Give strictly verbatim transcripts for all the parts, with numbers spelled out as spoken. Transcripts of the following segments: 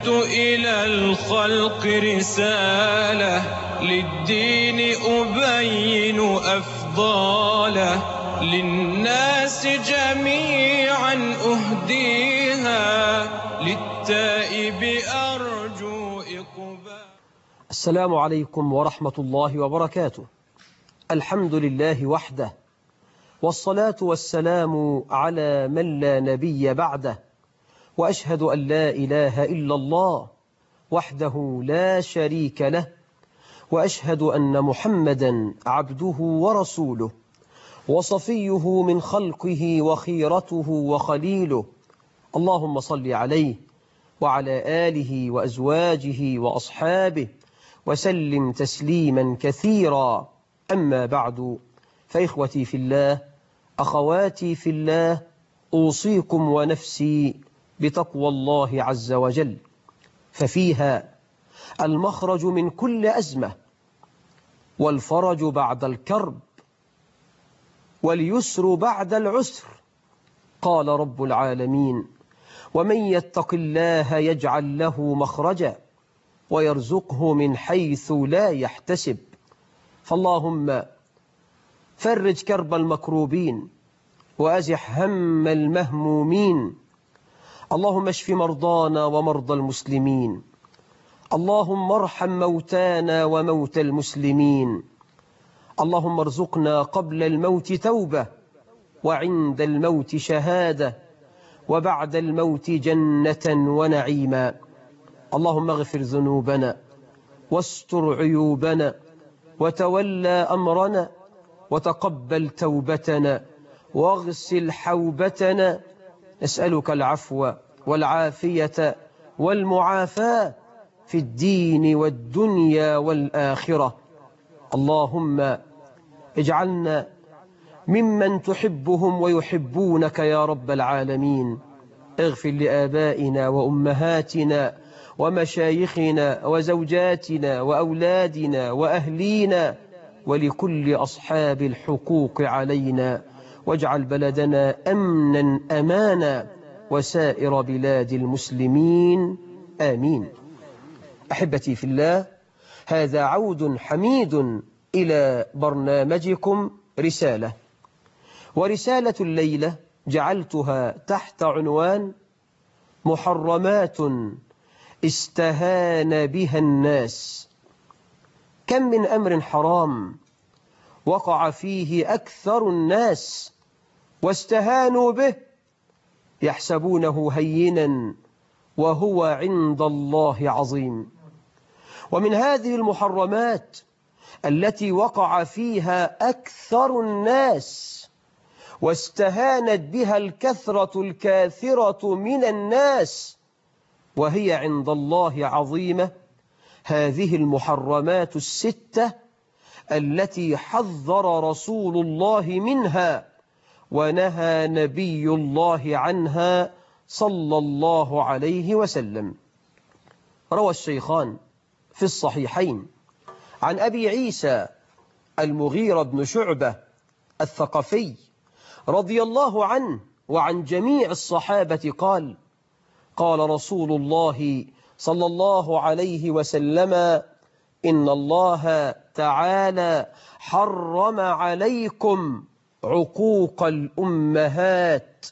إلى الخلق رسالة للدين أبين أفضاله للناس جميعا أهديها للتائب أرجو إقبال. السلام عليكم ورحمة الله وبركاته. الحمد لله وحده، والصلاة والسلام على من لا نبي بعده، وأشهد أن لا إله إلا الله وحده لا شريك له، وأشهد أن محمدا عبده ورسوله وصفيه من خلقه وخيرته وخليله. اللهم صل عليه وعلى آله وأزواجه وأصحابه وسلم تسليما كثيرا. أما بعد، فإخوتي في الله، أخواتي في الله، أوصيكم ونفسي بتقوى الله عز وجل، ففيها المخرج من كل أزمة، والفرج بعد الكرب، واليسر بعد العسر. قال رب العالمين: ومن يتق الله يجعل له مخرجا ويرزقه من حيث لا يحتسب. فاللهم فرج كرب المكروبين وأزح هم المهمومين. اللهم اشف مرضانا ومرضى المسلمين. اللهم ارحم موتانا وموتى المسلمين. اللهم ارزقنا قبل الموت توبة، وعند الموت شهادة، وبعد الموت جنة ونعيما. اللهم اغفر ذنوبنا واستر عيوبنا وتولى أمرنا وتقبل توبتنا واغسل حوبتنا. نسألك العفو والعافية والمعافاة في الدين والدنيا والآخرة. اللهم اجعلنا ممن تحبهم ويحبونك يا رب العالمين. اغفر لآبائنا وأمهاتنا ومشايخنا وزوجاتنا وأولادنا وأهلينا ولكل أصحاب الحقوق علينا، واجعل بلدنا أمنا أمانا وسائر بلاد المسلمين، آمين. أحبتي في الله، هذا عود حميد إلى برنامجكم رسالة، ورسالة الليلة جعلتها تحت عنوان محرمات استهان بها الناس. كم من أمر حرام وقع فيه أكثر الناس واستهانوا به، يحسبونه هينا وهو عند الله عظيم. ومن هذه المحرمات التي وقع فيها أكثر الناس واستهانت بها الكثرة الكاثرة من الناس وهي عند الله عظيمة، هذه المحرمات الستة التي حذر رسول الله منها ونهى نبي الله عنها صلى الله عليه وسلم. روى الشيخان في الصحيحين عن أبي عيسى المغيرة بن شعبة الثقفي رضي الله عنه وعن جميع الصحابة قال: قال رسول الله صلى الله عليه وسلم: إن الله تعالى حرم عليكم عقوق الأمهات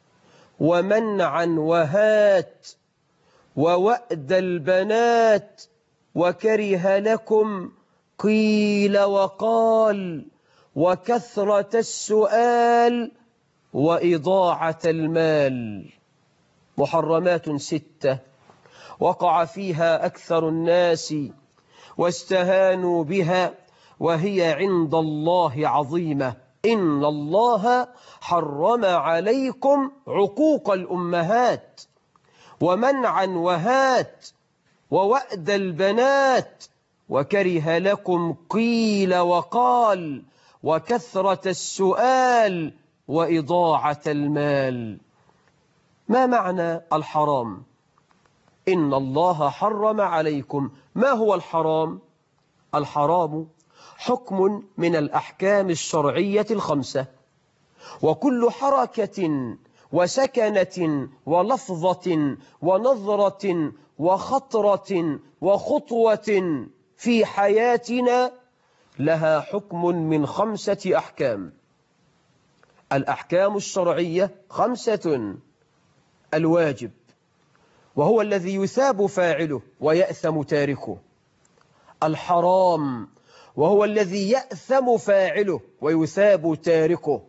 ومنعا وهات ووأد البنات، وكره لكم قيل وقال وكثرة السؤال وإضاعة المال. محرمات ستة وقع فيها أكثر الناس واستهانوا بها وهي عند الله عظيمة. إن الله حرم عليكم عقوق الأمهات ومنعا وهات ووأد البنات، وكره لكم قيل وقال وكثرة السؤال وإضاعة المال. ما معنى الحرام؟ إن الله حرم عليكم. ما هو الحرام؟ الحرام حكم من الأحكام الشرعية الخمسة، وكل حركة وسكنة ولفظة ونظرة وخطرة وخطوة في حياتنا لها حكم من خمسة أحكام. الأحكام الشرعية خمسة: الواجب، وهو الذي يثاب فاعله ويأثم تاركه. الحرام، وهو الذي يأثم فاعله ويثاب تاركه.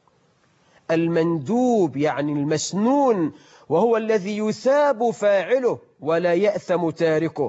المندوب يعني المسنون، وهو الذي يثاب فاعله ولا يأثم تاركه.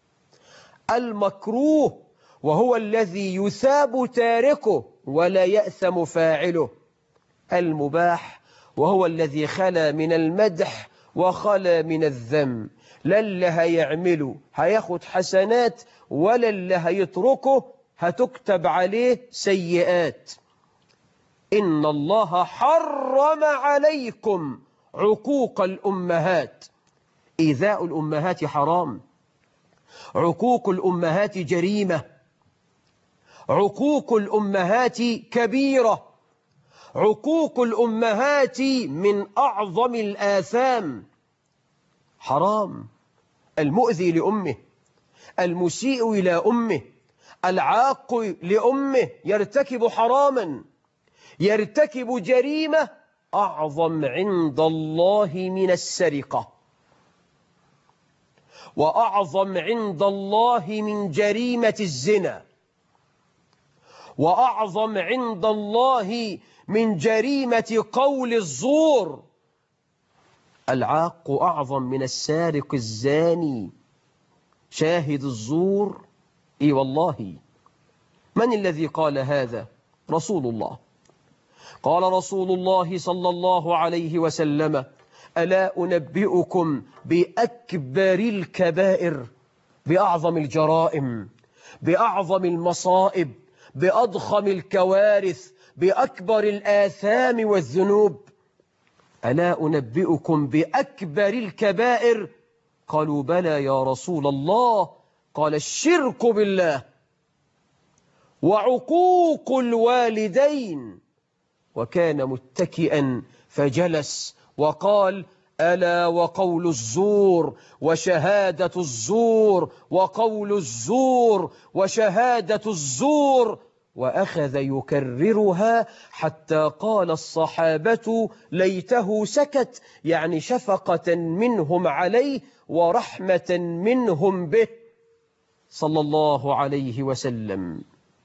المكروه، وهو الذي يثاب تاركه ولا يأثم فاعله. المباح، وهو الذي خلا من المدح وخلا من الذم، لا اللي هيعمله هياخد حسنات ولا اللي هيتركه هتكتب عليه سيئات. إن الله حرم عليكم عقوق الأمهات. إيذاء الأمهات حرام، عقوق الأمهات جريمة، عقوق الأمهات كبيرة، عقوق الأمهات من أعظم الآثام. حرام. المؤذي لأمه، المسيء إلى أمه، العاق لأمه يرتكب حراما، يرتكب جريمة أعظم عند الله من السرقة، وأعظم عند الله من جريمة الزنا، وأعظم عند الله من جريمة قول الزور. العاق أعظم من السارق الزاني. شاهد الزور، إي والله. من الذي قال هذا؟ رسول الله. قال رسول الله صلى الله عليه وسلم: ألا أنبئكم بأكبر الكبائر، بأعظم الجرائم، بأعظم المصائب، بأضخم الكوارث، بأكبر الآثام والذنوب؟ ألا أنبئكم بأكبر الكبائر؟ قالوا: بلى يا رسول الله. قال: الشرك بالله، وعقوق الوالدين. وكان متكئا فجلس وقال: ألا وقول الزور وشهادة الزور وقول الزور وشهادة الزور. وأخذ يكررها حتى قال الصحابة: ليته سكت، يعني شفقة منهم عليه ورحمة منهم به صلى الله عليه وسلم.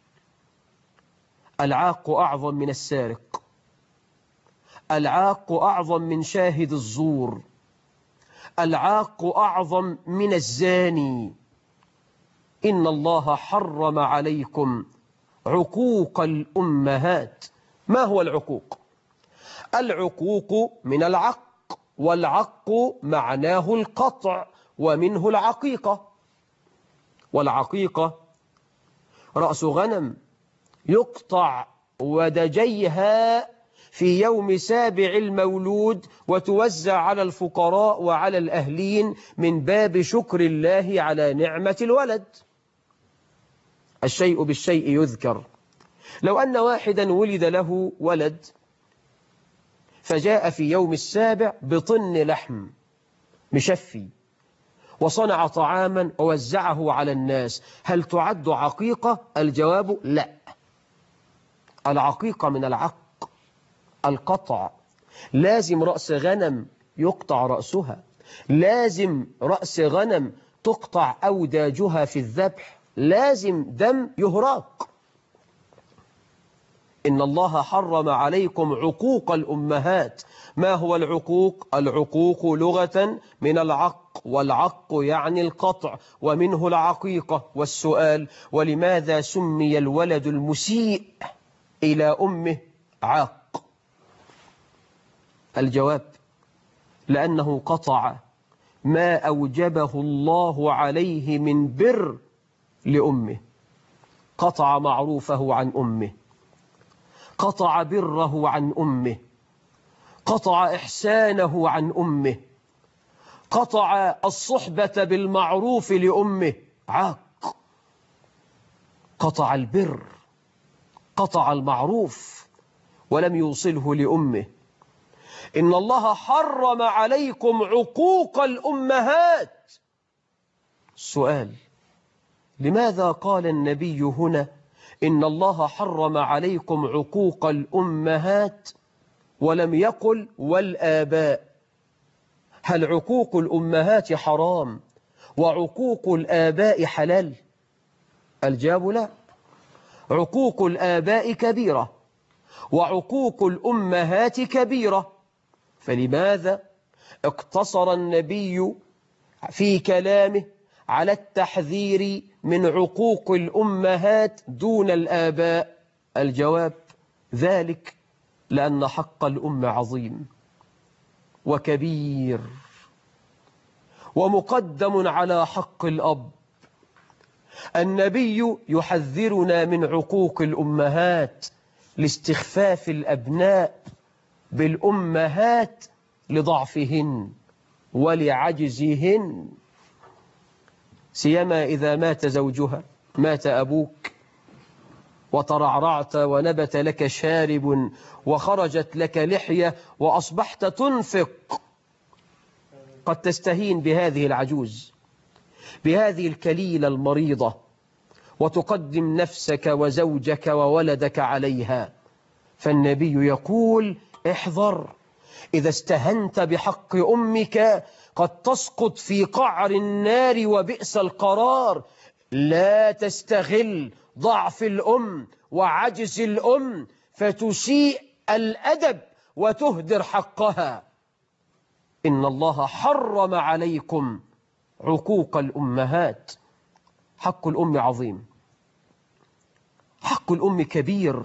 العاق أعظم من السارق، العاق أعظم من شاهد الزور، العاق أعظم من الزاني. إن الله حرم عليكم عقوق الأمهات. ما هو العقوق؟ العقوق من العق، والعق معناه القطع، ومنه العقيقة. والعقيقة رأس غنم يقطع ودجيها في يوم سابع المولود وتوزع على الفقراء وعلى الأهلين من باب شكر الله على نعمة الولد. الشيء بالشيء يذكر. لو أن واحدا ولد له ولد فجاء في يوم السابع بطن لحم مشفي وصنع طعاما ووزعه على الناس، هل تعد عقيقة؟ الجواب لا. العقيقة من العق، القطع. لازم رأس غنم يقطع رأسها، لازم رأس غنم تقطع أوداجها في الذبح، لازم دم يهراق. إن الله حرم عليكم عقوق الأمهات. ما هو العقوق؟ العقوق لغة من العق، والعق يعني القطع، ومنه العقيقة. والسؤال: ولماذا سمي الولد المسيء إلى أمه عاق؟ الجواب: لأنه قطع ما أوجبه الله عليه من بر لأمه، قطع معروفه عن أمه، قطع بره عن أمه، قطع إحسانه عن أمه، قطع الصحبة بالمعروف لأمه، عاق. قطع البر، قطع المعروف، ولم يوصله لأمه. إن الله حرم عليكم عقوق الأمهات. السؤال: لماذا قال النبي هنا إن الله حرم عليكم عقوق الأمهات ولم يقل والآباء؟ هل عقوق الأمهات حرام وعقوق الآباء حلال؟ الجواب لا. عقوق الآباء كبيرة وعقوق الأمهات كبيرة، فلماذا اقتصر النبي في كلامه على التحذير من عقوق الأمهات دون الآباء؟ الجواب: ذلك لأن حق الأم عظيم وكبير ومقدم على حق الأب. النبي يحذرنا من عقوق الأمهات لاستخفاف الأبناء بالأمهات لضعفهن ولعجزهن، سيما إذا مات زوجها، مات أبوك وترعرعت ونبت لك شارب وخرجت لك لحية وأصبحت تنفق، قد تستهين بهذه العجوز، بهذه الكليلة المريضة، وتقدم نفسك وزوجك وولدك عليها. فالنبي يقول: احذر، إذا استهنت بحق أمك قد تسقط في قعر النار وبئس القرار. لا تستغل ضعف الأم وعجز الأم فتسيء الأدب وتهدر حقها. إن الله حرم عليكم عقوق الأمهات. حق الأم عظيم، حق الأم كبير،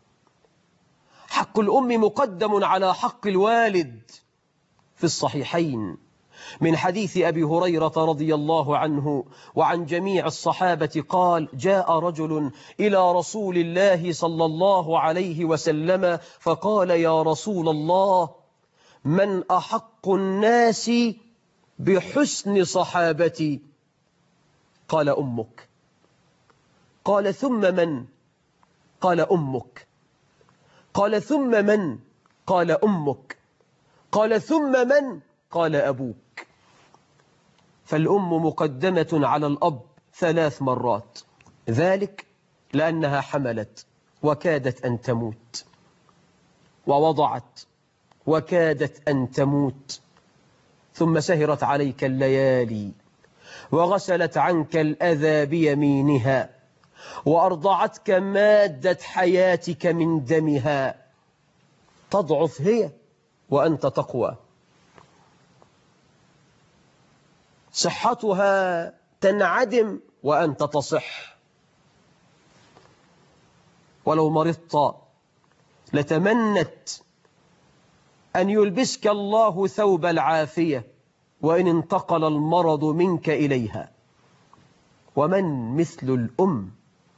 حق الأم مقدم على حق الوالد. في الصحيحين من حديث أبي هريرة رضي الله عنه وعن جميع الصحابة قال: جاء رجل إلى رسول الله صلى الله عليه وسلم فقال: يا رسول الله، من أحق الناس بحسن صحابتي؟ قال: أمك. قال: ثم من؟ قال: أمك. قال: ثم من؟ قال: أمك. قال: ثم من؟ قال: أبوك. فالأم مقدمة على الأب ثلاث مرات، ذلك لأنها حملت وكادت أن تموت، ووضعت وكادت أن تموت، ثم سهرت عليك الليالي وغسلت عنك الأذى بيمينها وأرضعتك مادة حياتك من دمها. تضعف هي وأنت تقوى، صحتها تنعدم وأنت تصح. ولو مرضت لتمنت أن يلبسك الله ثوب العافية وإن انتقل المرض منك إليها. ومن مثل الأم؟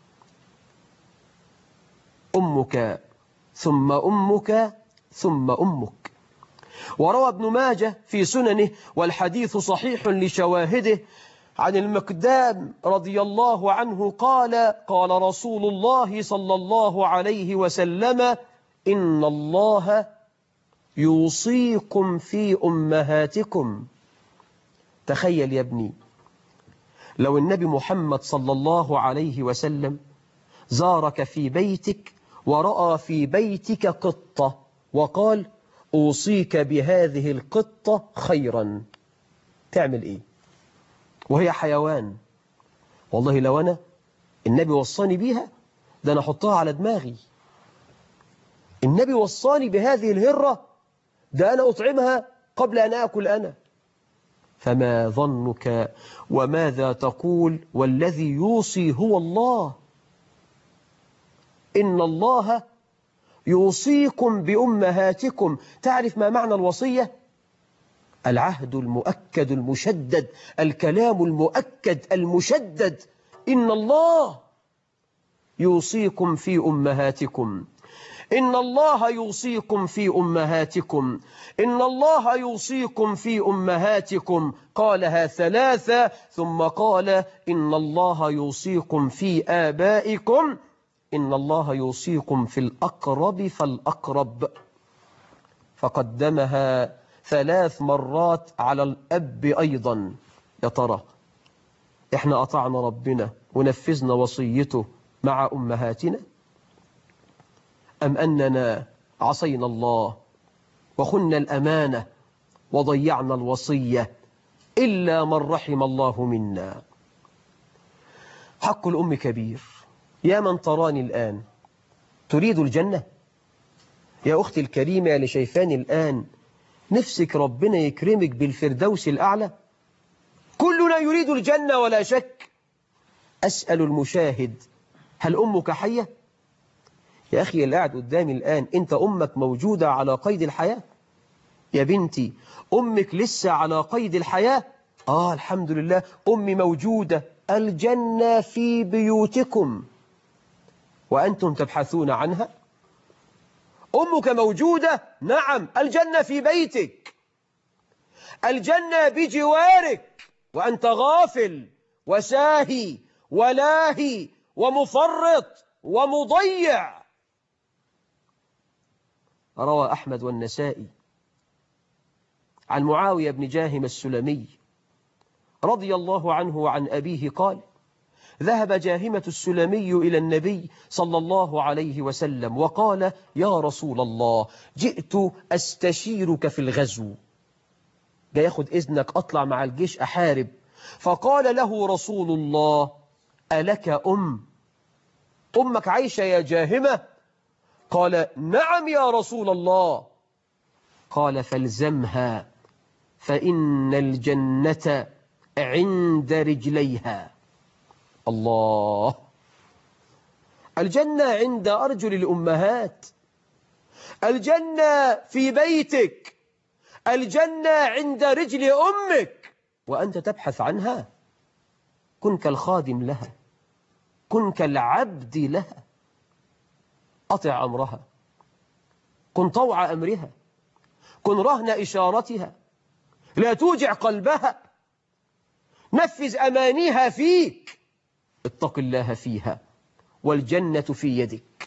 أمك ثم أمك ثم أمك. وروى ابن ماجه في سننه والحديث صحيح لشواهده عن المقدام رضي الله عنه قال: قال رسول الله صلى الله عليه وسلم: إن الله يوصيكم في أمهاتكم. تخيل يا ابني لو النبي محمد صلى الله عليه وسلم زارك في بيتك ورأى في بيتك قطة وقال: أوصيك بهذه القطة خيرا، تعمل إيه؟ وهي حيوان. والله لو أنا النبي وصاني بيها ده أنا أحطها على دماغي. النبي وصاني بهذه الهرة ده أنا أطعمها قبل أن أكل أنا. فما ظنك وماذا تقول والذي يوصي هو الله؟ إن الله يوصيكم بأمهاتكم. تعرف ما معنى الوصية؟ العهد المؤكد المشدد، الكلام المؤكد المشدد. إن الله يوصيكم في أمهاتكم، إن الله يوصيكم في أمهاتكم، إن الله يوصيكم في أمهاتكم. قالها ثلاثة ثم قال: إن الله يوصيكم في آبائكم، إن الله يوصيكم في الأقرب فالأقرب. فقدمها ثلاث مرات على الأب أيضا. يا ترى إحنا أطعنا ربنا ونفذنا وصيته مع أمهاتنا، أم أننا عصينا الله وخنا الأمانة وضيعنا الوصية إلا من رحم الله منا. حق الأم كبير. يا من تراني الآن تريد الجنة؟ يا أختي الكريمة اللي شايفاني الآن، نفسك ربنا يكرمك بالفردوس الأعلى؟ كلنا يريد الجنة ولا شك. أسأل المشاهد، هل أمك حية؟ يا أخي اللي قاعد قدامي الآن، أنت أمك موجودة على قيد الحياة؟ يا بنتي أمك لسه على قيد الحياة؟ آه الحمد لله، أمي موجودة. الجنة في بيوتكم وأنتم تبحثون عنها. أمك موجودة، نعم، الجنة في بيتك، الجنة بجوارك، وأنت غافل وساهي ولاهي ومفرط ومضيع. روى أحمد والنسائي عن معاوية بن جاهم السلمي رضي الله عنه وعن أبيه قال: ذهب جاهمة السلمي إلى النبي صلى الله عليه وسلم وقال: يا رسول الله، جئت أستشيرك في الغزو، جاي ياخد إذنك أطلع مع الجيش أحارب. فقال له رسول الله: ألك أم؟ أمك عايشة يا جاهمة؟ قال: نعم يا رسول الله. قال: فالزمها فإن الجنة عند رجليها. الله، الجنة عند أرجل الأمهات، الجنة في بيتك، الجنة عند رجل أمك، وأنت تبحث عنها. كن كالخادم لها، كن كالعبد لها، أطع أمرها، كن طوع أمرها، كن رهن إشارتها، لا توجع قلبها، نفذ أمانيها فيك، اتق الله فيها، والجنة في يدك.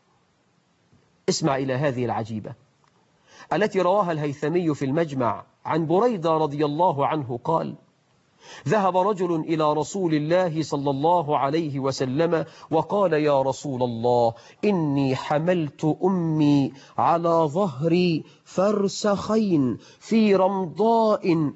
اسمع إلى هذه العجيبة التي رواها الهيثمي في المجمع عن بريدة رضي الله عنه قال: ذهب رجل إلى رسول الله صلى الله عليه وسلم وقال: يا رسول الله، إني حملت أمي على ظهري فرسخين في رمضاء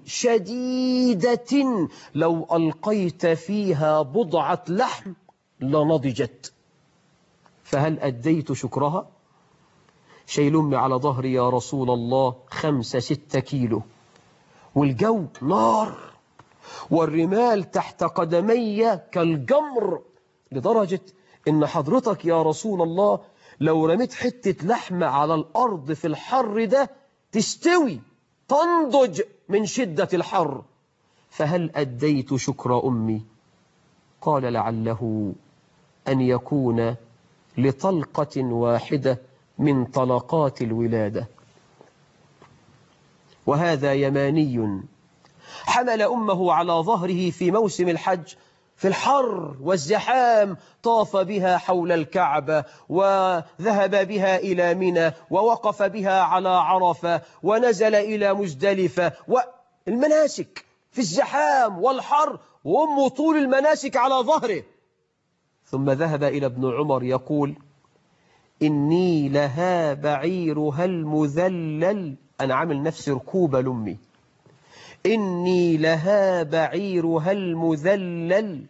شديدة، لو ألقيت فيها بضعة لحم لنضجت، فهل أديت شكرها؟ شيل أمي على ظهري يا رسول الله خمسة ستة كيلو، والجو نار، والرمال تحت قدمي كالجمر، لدرجة إن حضرتك يا رسول الله لو رميت حتة لحمة على الأرض في الحر ده تستوي تنضج من شدة الحر، فهل أديت شكر أمي؟ قال: لعله أن يكون لطلقة واحدة من طلقات الولادة. وهذا يماني حمل أمه على ظهره في موسم الحج في الحر والزحام، طاف بها حول الكعبة، وذهب بها إلى منى، ووقف بها على عرفة، ونزل إلى مزدلفة، والمناسك في الزحام والحر، وأمه طول المناسك على ظهره. ثم ذهب إلى ابن عمر يقول: إني لها بعيرها المذلل، أنا عامل نفسي ركوبة لأمي، إني لها بعيرها المذلل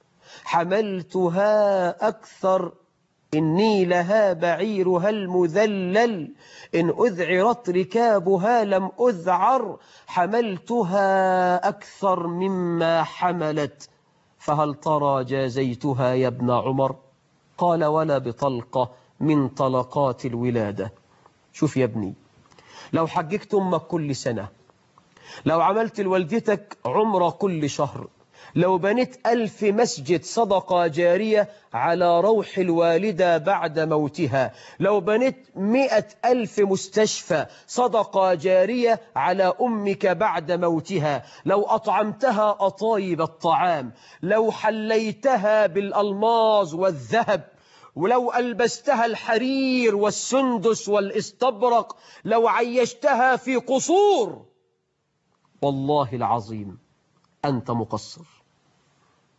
حملتها أكثر، إني لها بعيرها المذلل إن أذعرت ركابها لم أذعر، حملتها أكثر مما حملت، فهل ترى جازيتها يا ابن عمر؟ قال: ولا بطلقة من طلقات الولادة. شوف يا ابني، لو حججت أمك كل سنة، لو عملت لوالدتك عمرة كل شهر، لو بنيت ألف مسجد صدقة جارية على روح الوالدة بعد موتها، لو بنيت مئة ألف مستشفى صدقة جارية على أمك بعد موتها، لو أطعمتها أطايب الطعام، لو حليتها بالألماظ والذهب، ولو ألبستها الحرير والسندس والاستبرق، لو عيشتها في قصور، والله العظيم أنت مقصر.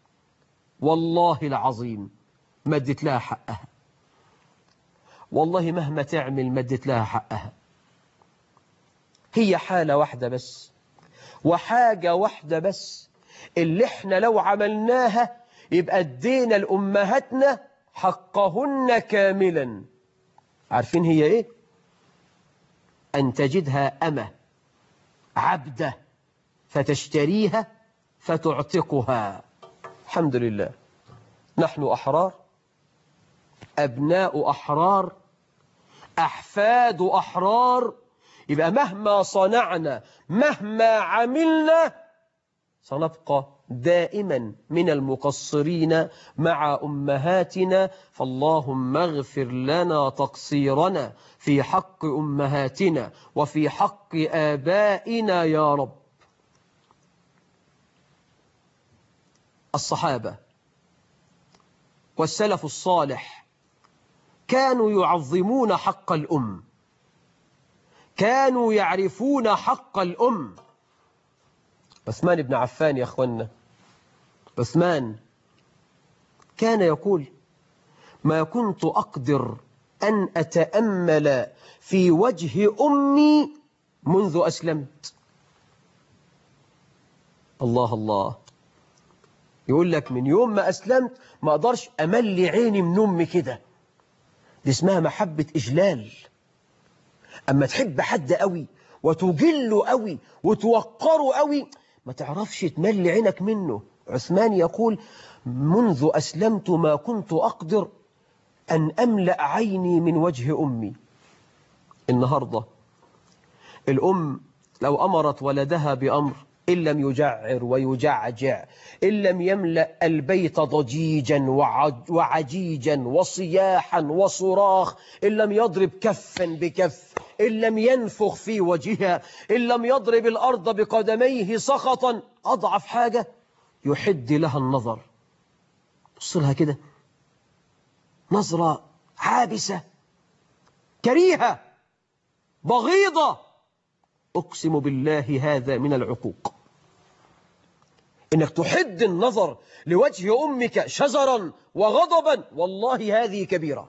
والله العظيم ما اديت لها حقها، والله مهما تعمل ما اديت لها حقها. هي حالة واحدة بس وحاجة واحدة بس اللي احنا لو عملناها يبقى ادينا لأمهاتنا حقهن كاملا. عارفين هي ايه؟ أن تجدها أمة عبدة فتشتريها فتعتقها. الحمد لله نحن أحرار، أبناء أحرار، أحفاد أحرار. يبقى مهما صنعنا مهما عملنا سنبقى دائما من المقصرين مع أمهاتنا. فاللهم اغفر لنا تقصيرنا في حق أمهاتنا وفي حق آبائنا يا رب. الصحابة والسلف الصالح كانوا يعظمون حق الأم، كانوا يعرفون حق الأم. عثمان بن عفان يا أخوانا، عثمان كان يقول: ما كنت أقدر أن أتأمل في وجه أمي منذ أسلمت. الله الله، يقول لك من يوم ما أسلمت ما أقدرش أملي عيني من أمي كده. دي اسمها محبة إجلال. أما تحب حد قوي وتجله قوي وتوقره قوي ما تعرفش تملي عينك منه. عثمان يقول: منذ أسلمت ما كنت أقدر أن أملأ عيني من وجه أمي. النهاردة الأم لو أمرت ولدها بأمر إن لم يجعر ويجعجع، إن لم يملأ البيت ضجيجا وعجيجا وصياحا وصراخ، إن لم يضرب كفا بكف، إن لم ينفخ في وجهها، إن لم يضرب الأرض بقدميه سخطا، أضعف حاجة يحد لها النظر. بص لها كده نظرة عابسة كريهة بغيضة. أقسم بالله هذا من العقوق، إنك تحد النظر لوجه أمك شزرا وغضبا، والله هذه كبيرة.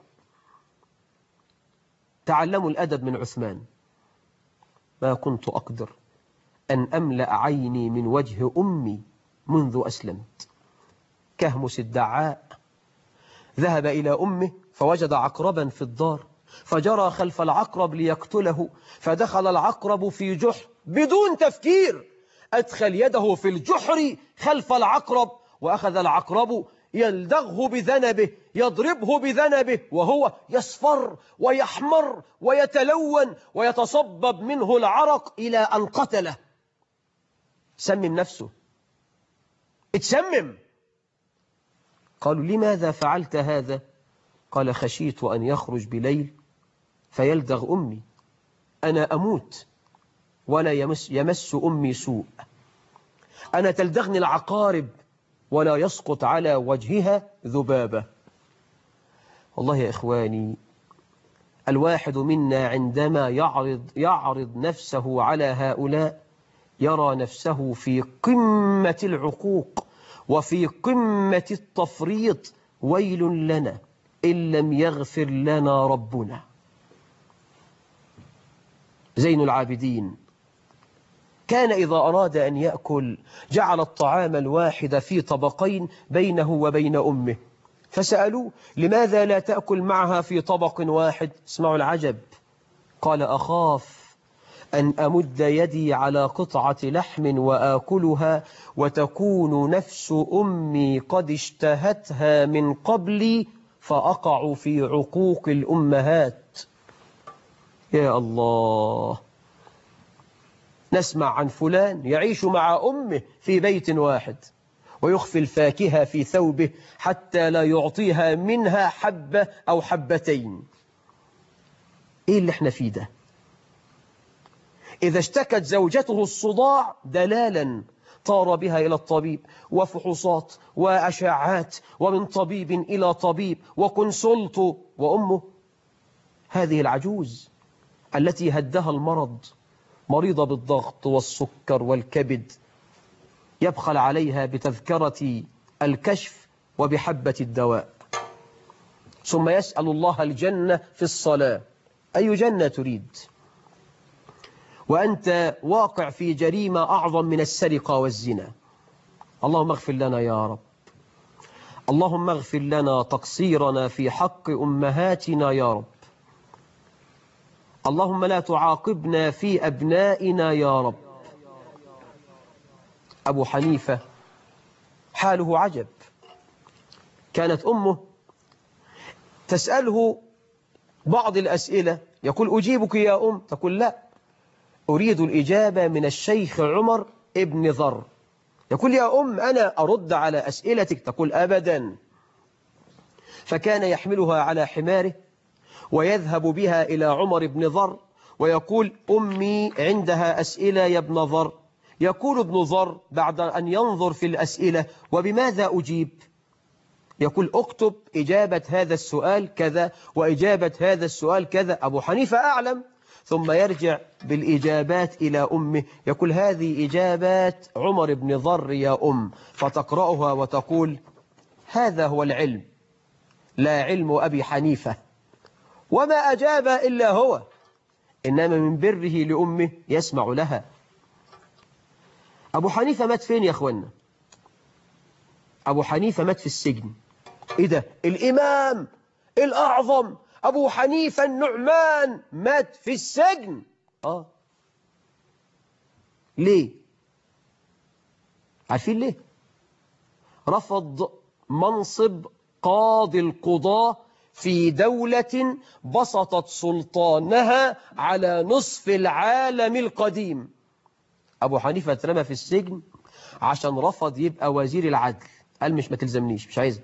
تعلموا الأدب من عثمان. ما كنت أقدر أن أملأ عيني من وجه أمي منذ أسلمت. كهمس الدعاء ذهب إلى أمه فوجد عقربا في الدار، فجرى خلف العقرب ليقتله، فدخل العقرب في جحر بدون تفكير، أدخل يده في الجحر خلف العقرب، وأخذ العقرب يلدغه بذنبه يضربه بذنبه وهو يصفر ويحمر ويتلون ويتصبب منه العرق إلى أن قتله. سمم نفسه، اتسمم. قالوا: لماذا فعلت هذا؟ قال: خشيت أن يخرج بليل فيلدغ أمي، أنا أموت ولا يمس, يمس أمي سوء، أنا تلدغني العقارب ولا يسقط على وجهها ذبابة. والله يا إخواني الواحد منا عندما يعرض, يعرض نفسه على هؤلاء يرى نفسه في قمة العقوق وفي قمة التفريط. ويل لنا إن لم يغفر لنا ربنا. زين العابدين كان إذا أراد أن يأكل جعل الطعام الواحد في طبقين بينه وبين أمه، فسألوا: لماذا لا تأكل معها في طبق واحد؟ اسمعوا العجب. قال: أخاف أن أمد يدي على قطعة لحم وآكلها وتكون نفس أمي قد اشتهتها من قبلي فأقع في عقوق الأمهات. يا الله، نسمع عن فلان يعيش مع أمه في بيت واحد ويخفي الفاكهة في ثوبه حتى لا يعطيها منها حبة أو حبتين. إيه اللي احنا فيه ده؟ إذا اشتكت زوجته الصداع دلالا طار بها إلى الطبيب، وفحوصات وأشعات، ومن طبيب إلى طبيب وكونسلت، وأمه هذه العجوز التي هدها المرض، مريضة بالضغط والسكر والكبد، يبخل عليها بتذكرة الكشف وبحبة الدواء، ثم يسأل الله الجنة في الصلاة. أي جنة تريد وأنت واقع في جريمة أعظم من السرقة والزنا؟ اللهم اغفر لنا يا رب، اللهم اغفر لنا تقصيرنا في حق أمهاتنا يا رب، اللهم لا تعاقبنا في أبنائنا يا رب. أبو حنيفة حاله عجب، كانت أمه تسأله بعض الأسئلة، يقول أجيبك يا أم، تقول لا، أريد الإجابة من الشيخ عمر ابن ذر. يقول يا أم أنا أرد على أسئلتك، تقول أبدا. فكان يحملها على حماره ويذهب بها إلى عمر بن ذر ويقول أمي عندها أسئلة يا ابن ذر. يقول ابن ذر بعد أن ينظر في الأسئلة وبماذا أجيب؟ يقول اكتب إجابة هذا السؤال كذا وإجابة هذا السؤال كذا. أبو حنيفة أعلم، ثم يرجع بالإجابات إلى أمه، يقول هذه إجابات عمر بن ذر يا أم، فتقرأها وتقول هذا هو العلم، لا علم أبي حنيفة، وما أجاب إلا هو، إنما من بره لأمه يسمع لها. أبو حنيفة مات فين يا أخوانا؟ أبو حنيفة مات في السجن. إيه ده؟ الإمام الأعظم أبو حنيفة النعمان مات في السجن. آه ليه؟ عارفين ليه؟ رفض منصب قاضي القضاة في دولة بسطت سلطانها على نصف العالم القديم. أبو حنيفة اترمى في السجن عشان رفض يبقى وزير العدل، قال مش ما تلزمنيش، مش عايزه.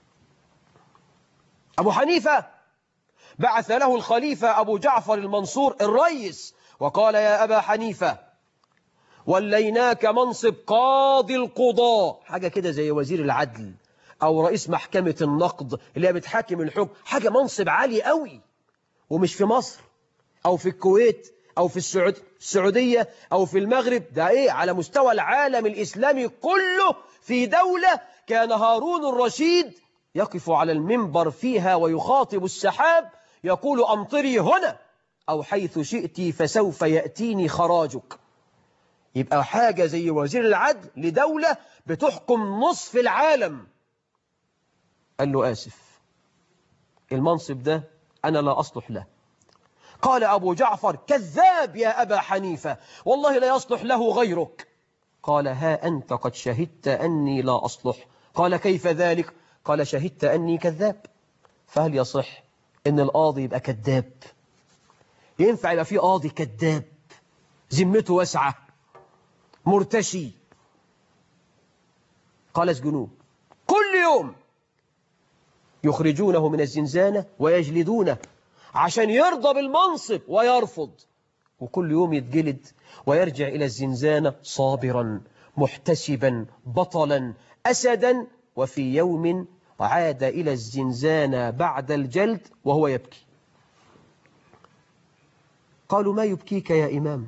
أبو حنيفة بعث له الخليفة أبو جعفر المنصور الرئيس وقال يا أبا حنيفة وليناك منصب قاضي القضاء، حاجة كده زي وزير العدل أو رئيس محكمة النقض اللي هي بتحاكم الحكم، حاجة منصب عالي قوي، ومش في مصر أو في الكويت أو في السعود... السعودية أو في المغرب، ده إيه على مستوى العالم الإسلامي كله، في دولة كان هارون الرشيد يقف على المنبر فيها ويخاطب السحاب يقول أمطري هنا أو حيث شئت فسوف يأتيني خراجك. يبقى حاجة زي وزير العدل لدولة بتحكم نصف العالم. قال له آسف، المنصب ده أنا لا أصلح له. قال أبو جعفر كذاب يا أبا حنيفة، والله لا يصلح له غيرك. قال ها أنت قد شهدت أني لا أصلح. قال كيف ذلك؟ قال شهدت أني كذاب. فهل يصح أن القاضي يبقى كذاب؟ ينفع يبقى في قاضي كذاب ذمته واسعة مرتشي؟ قال اسجنوه، كل يوم يخرجونه من الزنزانة ويجلدونه عشان يرضى بالمنصب ويرفض، وكل يوم يتجلد ويرجع إلى الزنزانة صابرا محتسبا بطلا أسدا. وفي يوم عاد إلى الزنزانة بعد الجلد وهو يبكي. قالوا ما يبكيك يا إمام؟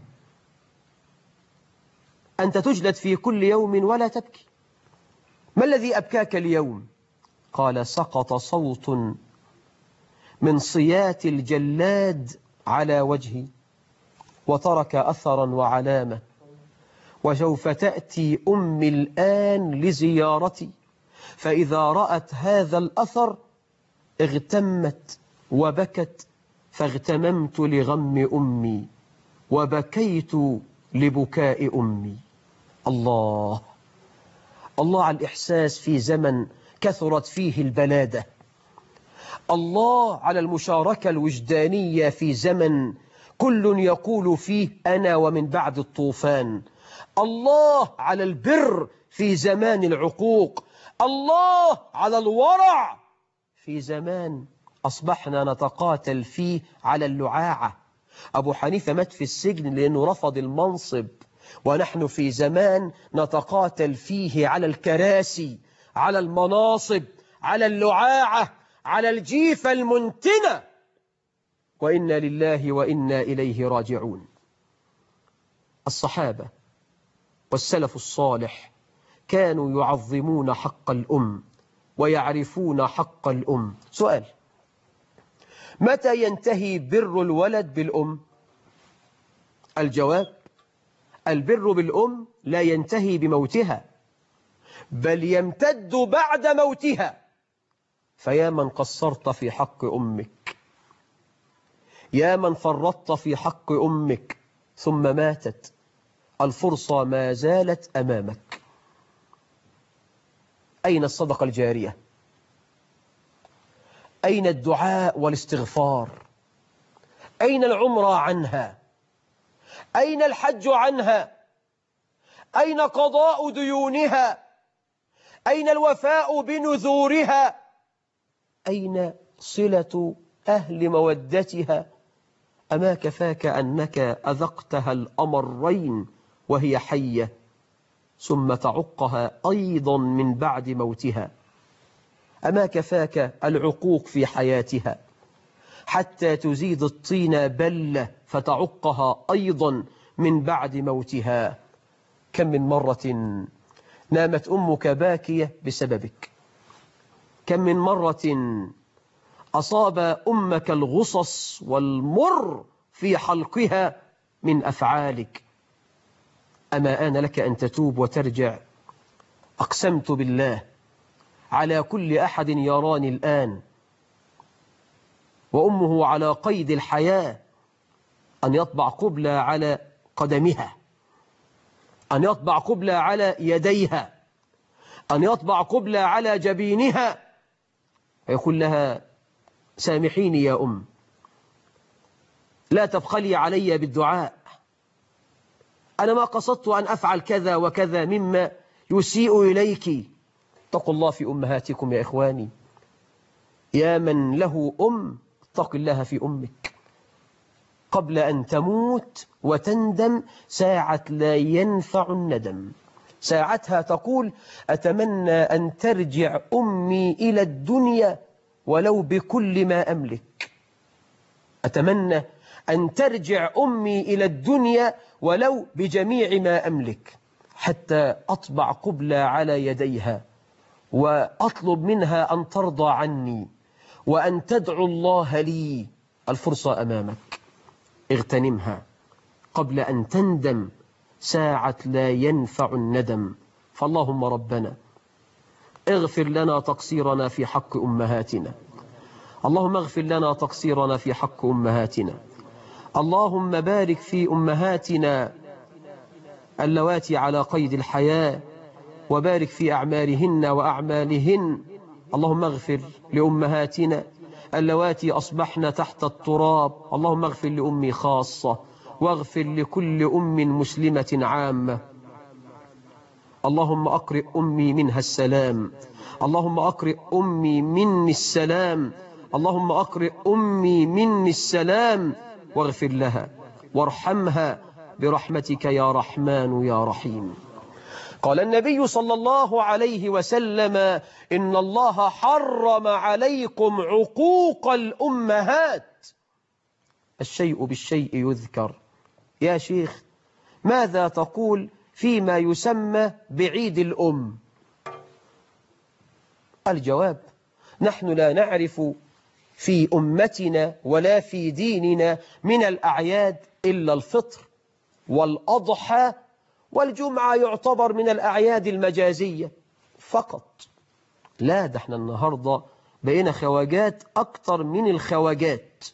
أنت تجلد في كل يوم ولا تبكي، ما الذي أبكاك اليوم؟ قال سقط صوت من صيات الجلاد على وجهي وترك أثرا وعلامة، وسوف تأتي أمي الآن لزيارتي، فإذا رأت هذا الأثر اغتمت وبكت، فاغتممت لغم أمي وبكيت لبكاء أمي. الله الله على الإحساس في زمن كثرت فيه البلادة، الله على المشاركة الوجدانية في زمن كل يقول فيه أنا ومن بعد الطوفان، الله على البر في زمان العقوق، الله على الورع في زمان أصبحنا نتقاتل فيه على اللعاعة. أبو حنيفة مات في السجن لأنه رفض المنصب، ونحن في زمان نتقاتل فيه على الكراسي، على المناصب، على اللعاعة، على الجيفة المنتنة. وإنا لله وإنا إليه راجعون. الصحابة والسلف الصالح كانوا يعظمون حق الأم ويعرفون حق الأم. سؤال: متى ينتهي بر الولد بالأم؟ الجواب: البر بالأم لا ينتهي بموتها، بل يمتد بعد موتها. فيا من قصرت في حق أمك، يا من فرطت في حق أمك ثم ماتت، الفرصة ما زالت أمامك. أين الصدقة الجارية؟ أين الدعاء والاستغفار؟ أين العمرة عنها؟ أين الحج عنها؟ أين قضاء ديونها؟ أين الوفاء بنذورها؟ أين صلة أهل مودتها؟ أما كفاك أنك أذقتها الأمرين وهي حية، ثم تعقها أيضا من بعد موتها؟ أما كفاك العقوق في حياتها حتى تزيد الطين بلة فتعقها أيضا من بعد موتها؟ كم من مرة نامت أمك باكية بسببك، كم من مرة أصاب أمك الغصص والمر في حلقها من أفعالك. أما آن لك أن تتوب وترجع؟ أقسمت بالله على كل أحد يراني الآن وأمه على قيد الحياة أن يطبع قبلة على قدمها، أن يطبع قبلة على يديها، أن يطبع قبلة على جبينها، ويقول لها: سامحيني يا أم، لا تبخلي علي بالدعاء، أنا ما قصدت أن أفعل كذا وكذا مما يسيء إليك. اتقوا الله في أمهاتكم يا إخواني. يا من له أم، اتق الله في أمك قبل أن تموت وتندم ساعة لا ينفع الندم. ساعتها تقول: أتمنى أن ترجع أمي إلى الدنيا ولو بكل ما أملك، أتمنى أن ترجع أمي إلى الدنيا ولو بجميع ما أملك، حتى أطبع قبلة على يديها وأطلب منها أن ترضى عني وأن تدعو الله لي. الفرصة أمامك، اغتنمها قبل أن تندم ساعة لا ينفع الندم. فاللهم ربنا اغفر لنا تقصيرنا في حق أمهاتنا، اللهم اغفر لنا تقصيرنا في حق أمهاتنا، اللهم بارك في أمهاتنا اللواتي على قيد الحياة، وبارك في أعمارهن وأعمالهن. اللهم اغفر لأمهاتنا اللواتي أصبحن تحت التراب، اللهم اغفر لأمي خاصة، واغفر لكل أم مسلمة عامة. اللهم أقرئ أمي منها السلام، اللهم أقرئ أمي مني السلام، اللهم أقرئ أمي مني السلام، واغفر لها وارحمها برحمتك يا رحمن يا رحيم. قال النبي صلى الله عليه وسلم: إن الله حرم عليكم عقوق الأمهات. الشيء بالشيء يذكر. يا شيخ، ماذا تقول فيما يسمى بعيد الأم؟ الجواب: نحن لا نعرف في أمتنا ولا في ديننا من الأعياد إلا الفطر والأضحى والجمعة، يعتبر من الأعياد المجازية فقط. لا، ده احنا النهاردة بقينا خواجات أكتر من الخواجات.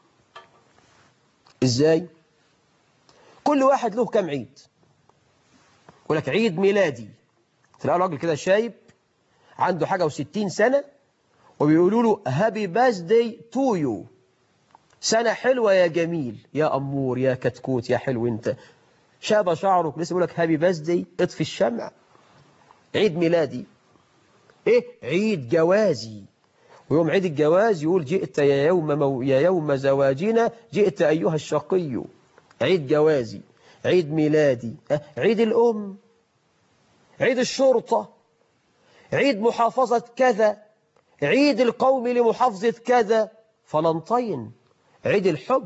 إزاي؟ كل واحد له كم عيد. يقول لك عيد ميلادي، تلاقي راجل كده شايب عنده حاجة وستين سنة وبيقولوا له هابي بازداي تو يو، سنة حلوة يا جميل يا أمور يا كتكوت يا حلو انت، شاب شعرك لسه يقول لك هابي بازداي، اطفي الشمع. عيد ميلادي ايه؟ عيد جوازي. ويوم عيد الجواز يقول: جئت يا يوم مو يا يوم زواجنا، جئت أيها الشقي. عيد جوازي، عيد ميلادي، عيد الأم، عيد الشرطة، عيد محافظة كذا، عيد القوم لمحافظة كذا، فلنطين، عيد الحب،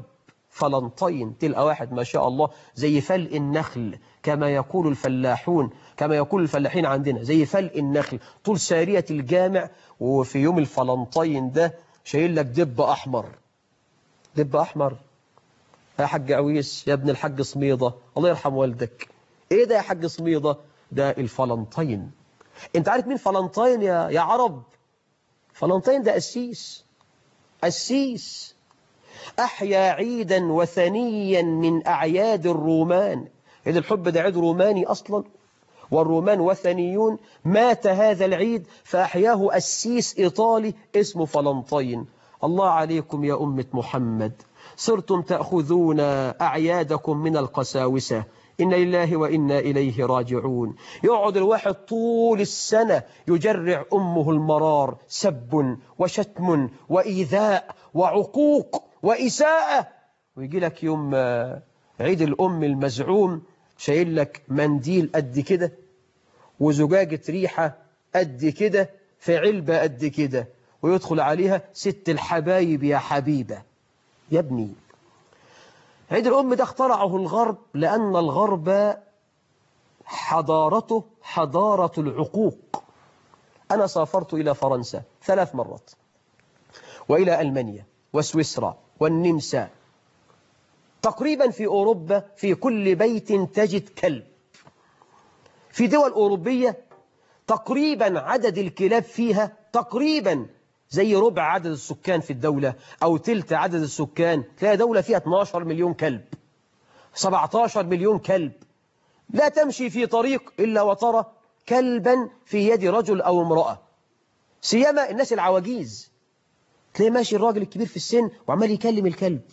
فلنطين، تلقى واحد ما شاء الله زي فلق النخل كما يقول الفلاحون، كما يقول الفلاحين عندنا، زي فلق النخل طول سارية الجامع، وفي يوم الفلنطين ده شايل لك دب أحمر. دب أحمر يا حاج عويس يا ابن الحاج صميدة، الله يرحم والدك. ايه ده يا حاج صميدة؟ ده الفلنطين. انت عارف مين فلنطين يا يا عرب؟ فلنطين ده قسيس، قسيس أحيا عيدا وثنيا من أعياد الرومان. عيد الحب ده عيد روماني أصلا، والرومان وثنيون. مات هذا العيد فأحياه قسيس إيطالي اسمه فلنطين. الله عليكم يا أمة محمد، صرتم تأخذون أعيادكم من القساوسة. إن لله وإنا إليه راجعون. يقعد الواحد طول السنة يجرع أمه المرار، سب وشتم وإيذاء وعقوق وإساءة، ويجي لك يوم عيد الأم المزعوم شايل لك منديل قد كده وزجاجة ريحة قد كده في علبة قد كده، ويدخل عليها ست الحبايب يا حبيبة. يا ابني، عيد الأم ده اخترعه الغرب لأن الغرب حضارته حضارة العقوق. أنا سافرت إلى فرنسا ثلاث مرات، وإلى ألمانيا وسويسرا والنمسا. تقريبا في أوروبا في كل بيت تجد كلب. في دول أوروبية تقريبا عدد الكلاب فيها تقريبا زي ربع عدد السكان في الدولة، أو تلت عدد السكان. تلاقي دولة فيها اثناشر مليون كلب، سبعتاشر مليون كلب. لا تمشي في طريق إلا وترى كلبا في يد رجل أو امرأة، سيما الناس العواجيز. تلاقي ماشي الراجل الكبير في السن وعمال يكلم الكلب،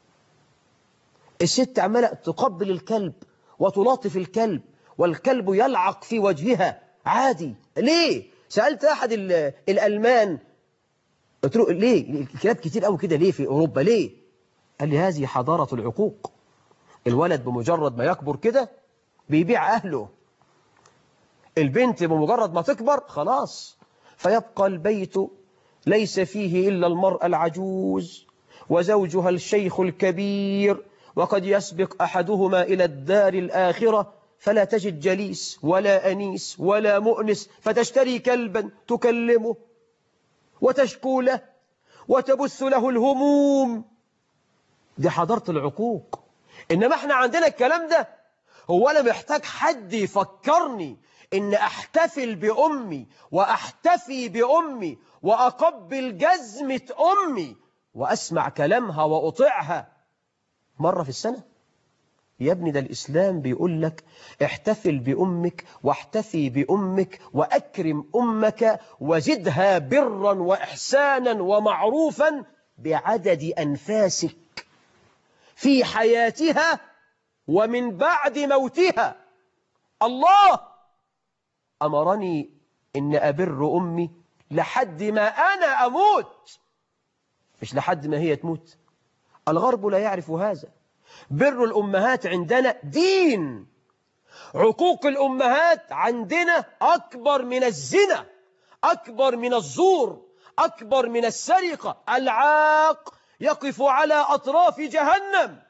الست عمالة تقبل الكلب وتلاطف الكلب، والكلب يلعق في وجهها عادي. ليه؟ سألت أحد الألمان، قلت له ليه الكلاب كتير قوي كده ليه في أوروبا ليه؟ قال لي هذه حضارة العقوق. الولد بمجرد ما يكبر كده بيبيع أهله، البنت بمجرد ما تكبر خلاص، فيبقى البيت ليس فيه إلا المرأة العجوز وزوجها الشيخ الكبير، وقد يسبق أحدهما إلى الدار الآخرة فلا تجد جليس ولا أنيس ولا مؤنس، فتشتري كلبا تكلمه وتشكو له وتبث له الهموم. دي حضارة العقوق. إنما احنا عندنا الكلام ده. هو أنا محتاج حد يفكرني إن أحتفل بأمي وأحتفي بأمي وأقبل جزمة أمي وأسمع كلامها وأطيعها مرة في السنة؟ يا ابني، ده الإسلام بيقول لك احتفل بأمك واحتفي بأمك وأكرم أمك وزدها برا وإحسانا ومعروفا بعدد أنفاسك في حياتها ومن بعد موتها. الله أمرني إن أبر أمي لحد ما أنا أموت، مش لحد ما هي تموت. الغرب لا يعرف هذا. بر الأمهات عندنا دين، عقوق الأمهات عندنا أكبر من الزنا، أكبر من الزور، أكبر من السرقة. العاق يقف على أطراف جهنم.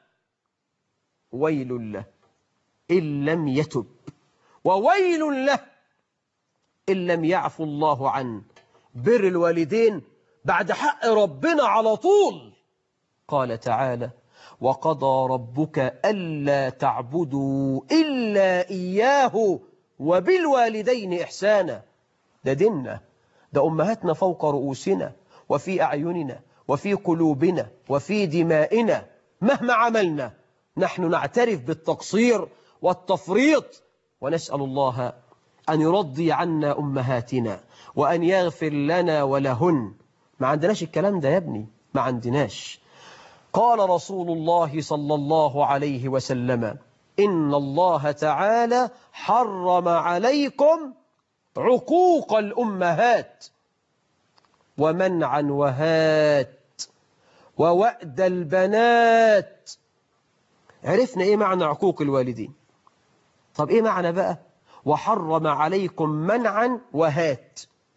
ويل له إن لم يتب، وويل له إن لم يعفو الله عنه. بر الوالدين بعد حق ربنا على طول. قال تعالى: وقضى ربك ألا تعبدوا إلا إياه وبالوالدين إحسانا. ده ديننا، ده أمهاتنا فوق رؤوسنا وفي أعيننا وفي قلوبنا وفي دمائنا. مهما عملنا نحن نعترف بالتقصير والتفريط، ونسأل الله أن يرضي عنا أمهاتنا وأن يغفر لنا ولهن. ما عندناش الكلام ده يا ابني، ما عندناش. قال رسول الله صلى الله عليه وسلم: إن الله تعالى حرم عليكم عقوق الأمهات ومنعا وهات ووأد البنات. عرفنا إيه معنى عقوق الوالدين. طب إيه معنى بقى وحرم عليكم منعا وهات؟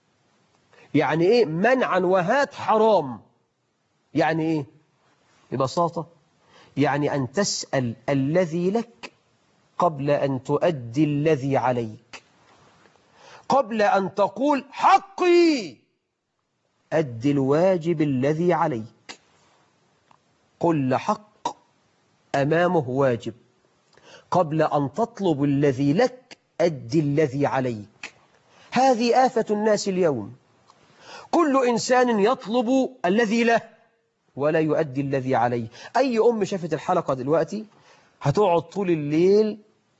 يعني إيه منعا وهات حرام؟ يعني إيه ببساطة؟ يعني أن تسأل الذي لك قبل أن تؤدي الذي عليك، قبل أن تقول حقي أدي الواجب الذي عليك. كل حق أمامه واجب، قبل أن تطلب الذي لك أدي الذي عليك. هذه آفة الناس اليوم، كل إنسان يطلب الذي له ولا يؤدي الذي عليه. أي أم شافت الحلقة دلوقتي هتقعد طول الليل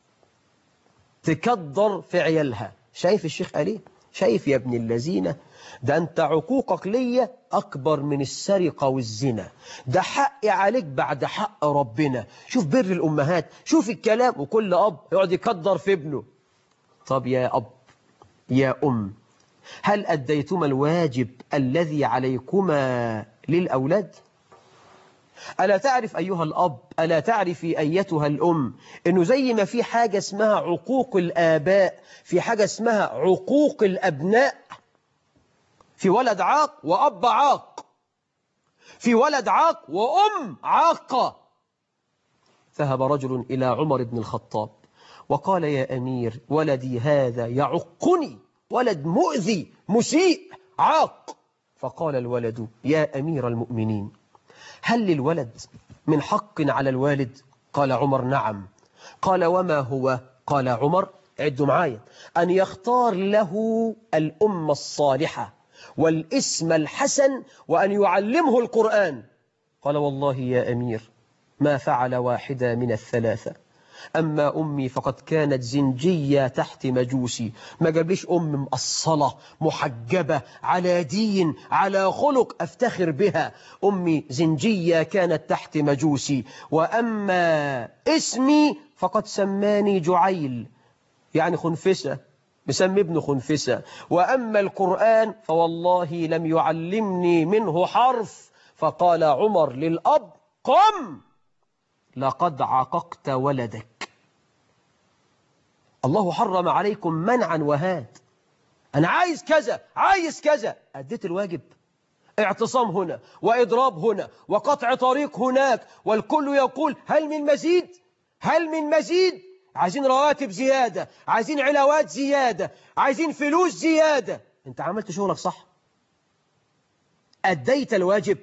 تكدر في عيالها. شايف الشيخ قال ايه؟ شايف يا ابن الذين، ده أنت عقوقك ليا أكبر من السرقة والزنا، ده حق عليك بعد حق ربنا. شوف بر الأمهات، شوف الكلام. وكل أب يقعد يكدر في ابنه. طب يا أب يا أم، هل أديتما الواجب الذي عليكما للأولاد؟ ألا تعرف أيها الأب، ألا تعرفي أيتها الأم، إنه زي ما في حاجة اسمها عقوق الآباء، في حاجة اسمها عقوق الأبناء. في ولد عاق وأب عاق، في ولد عاق وأم عاقة. ذهب رجل إلى عمر بن الخطاب وقال: يا أمير، ولدي هذا يعقني، ولد مؤذي مسيء عاق. فقال الولد: يا أمير المؤمنين، هل للولد من حق على الوالد؟ قال عمر: نعم. قال: وما هو؟ قال عمر: عدوا معايا، أن يختار له الأم الصالحة والاسم الحسن وأن يعلمه القرآن. قال: والله يا أمير ما فعل واحدة من الثلاثة، أما أمي فقد كانت زنجية تحت مجوسي. ما جابليش أم مقصلة محجبة على دين على خلق أفتخر بها، أمي زنجية كانت تحت مجوسي. وأما اسمي فقد سماني جعيل، يعني خنفسة، مسمي ابن خنفسة. وأما القرآن فوالله لم يعلمني منه حرف. فقال عمر للأب: قم، لقد عققت ولدك. الله حرم عليكم منعا وهات. أنا عايز كذا عايز كذا، أديت الواجب. اعتصام هنا وإضراب هنا وقطع طريق هناك، والكل يقول: هل من مزيد؟ هل من مزيد؟ عايزين رواتب زيادة، عايزين علاوات زيادة، عايزين فلوس زيادة. انت عملت شغلك صح؟ أديت الواجب؟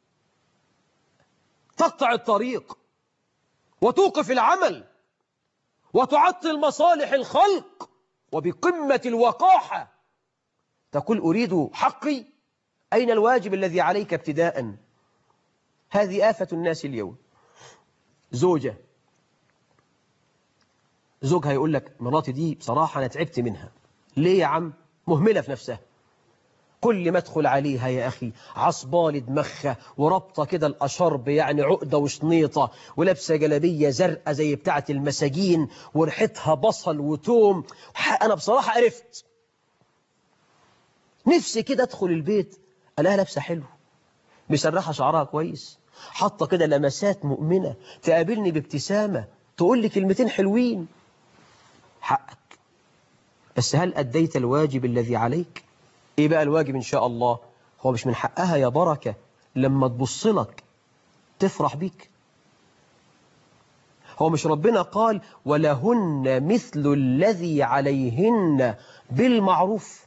تقطع الطريق وتوقف العمل وتعطل مصالح الخلق، وبقمة الوقاحة تقول: أريد حقي. أين الواجب الذي عليك ابتداء؟ هذه آفة الناس اليوم. زوجة زوجها يقول لك: مراتي دي بصراحة أنا تعبت منها. ليه يا عم؟ مهملة في نفسها، كل ما ادخل عليها يا أخي عصبالي دمخة وربطة كده الأشرب، يعني عقدة وشنيطة، ولابسة جلابية زرقاء زي بتاعة المساجين، وريحتها بصل وتوم. أنا بصراحة عرفت نفسي كده أدخل البيت ألاقيها لابسة حلو، مسرحة شعرها كويس، حاطة كده لمسات مؤمنة، تقابلني بابتسامة، تقول لي كلمتين حلوين. حقك، بس هل أديت الواجب الذي عليك؟ إيه بقى الواجب إن شاء الله؟ هو مش من حقها يا بركة لما تبص لك تفرح بيك؟ هو مش ربنا قال: ولهن مثل الذي عليهن بالمعروف؟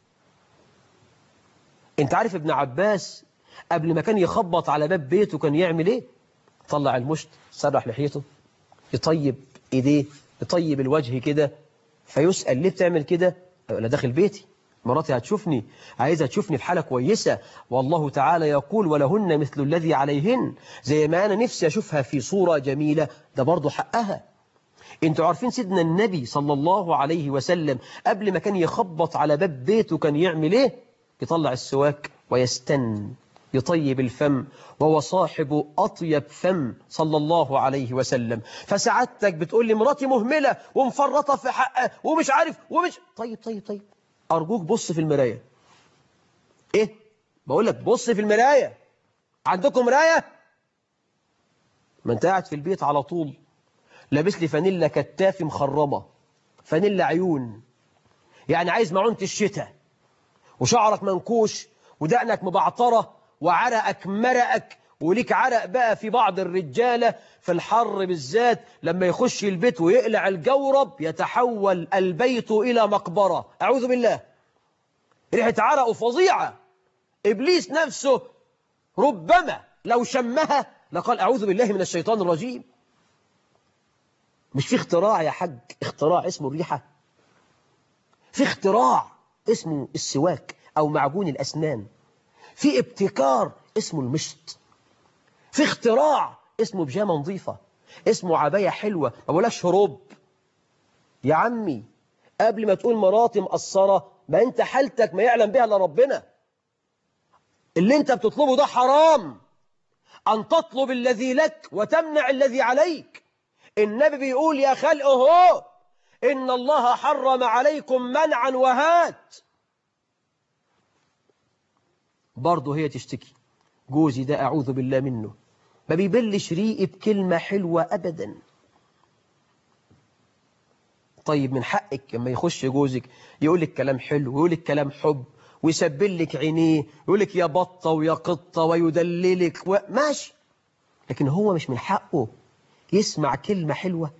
انت عارف ابن عباس قبل ما كان يخبط على باب بيته كان يعمل ايه؟ طلع المشط، سرح لحيته، يطيب ايديه، يطيب الوجه كده، فيسأل: ليه بتعمل كده؟ انا داخل بيتي، مراتي هتشوفني، عايزة تشوفني في حالة كويسة. والله تعالى يقول: ولهن مثل الذي عليهن. زي ما أنا نفسي أشوفها في صورة جميلة، ده برضو حقها. انتوا عارفين سيدنا النبي صلى الله عليه وسلم قبل ما كان يخبط على باب بيته كان يعمل ايه؟ يطلع السواك ويستن، يطيب الفم، وهو صاحب أطيب فم صلى الله عليه وسلم. فسعادتك بتقول لي مراتي مهملة ومفرطة في حقها ومش عارف ومش طيب طيب طيب أرجوك بص في المراية. إيه؟ بقول لك بص في المراية. عندكم مراية؟ ما أنت قاعد في البيت على طول لابس لي فانيلا كتاف مخرمة، فانيلا عيون، يعني عايز معونة الشتاء، وشعرك منكوش ودقنك مبعطرة وعرقك مرقك وليك عرق بقى في بعض الرجالة في الحر بالذات لما يخش البيت ويقلع الجورب يتحول البيت إلى مقبرة، أعوذ بالله. ريحة عرقه فظيعة. إبليس نفسه ربما لو شمها لقال أعوذ بالله من الشيطان الرجيم. مش في اختراع يا حج، اختراع اسمه الريحة، في اختراع اسمه السواك أو معجون الأسنان، في ابتكار اسمه المشط، في اختراع اسمه بيجامة نظيفة، اسمه عباية حلوة، ما بقولكش هروب يا عمي. قبل ما تقول مراتي مقصرة، ما انت حالتك ما يعلم بها الا ربنا. اللي انت بتطلبه ده حرام، أن تطلب الذي لك وتمنع الذي عليك. النبي بيقول يا خلق هو إن الله حرم عليكم منعا وهات. برضه هي تشتكي جوزي ده أعوذ بالله منه ما بيبلش ريقي بكلمة حلوة أبدا. طيب من حقك لما يخش جوزك يقول لك كلام حلو ويقول لك كلام حب ويسبل لك عينيه يقول لك يا بطة ويا قطة ويدللك و... ماشي، لكن هو مش من حقه يسمع كلمة حلوة؟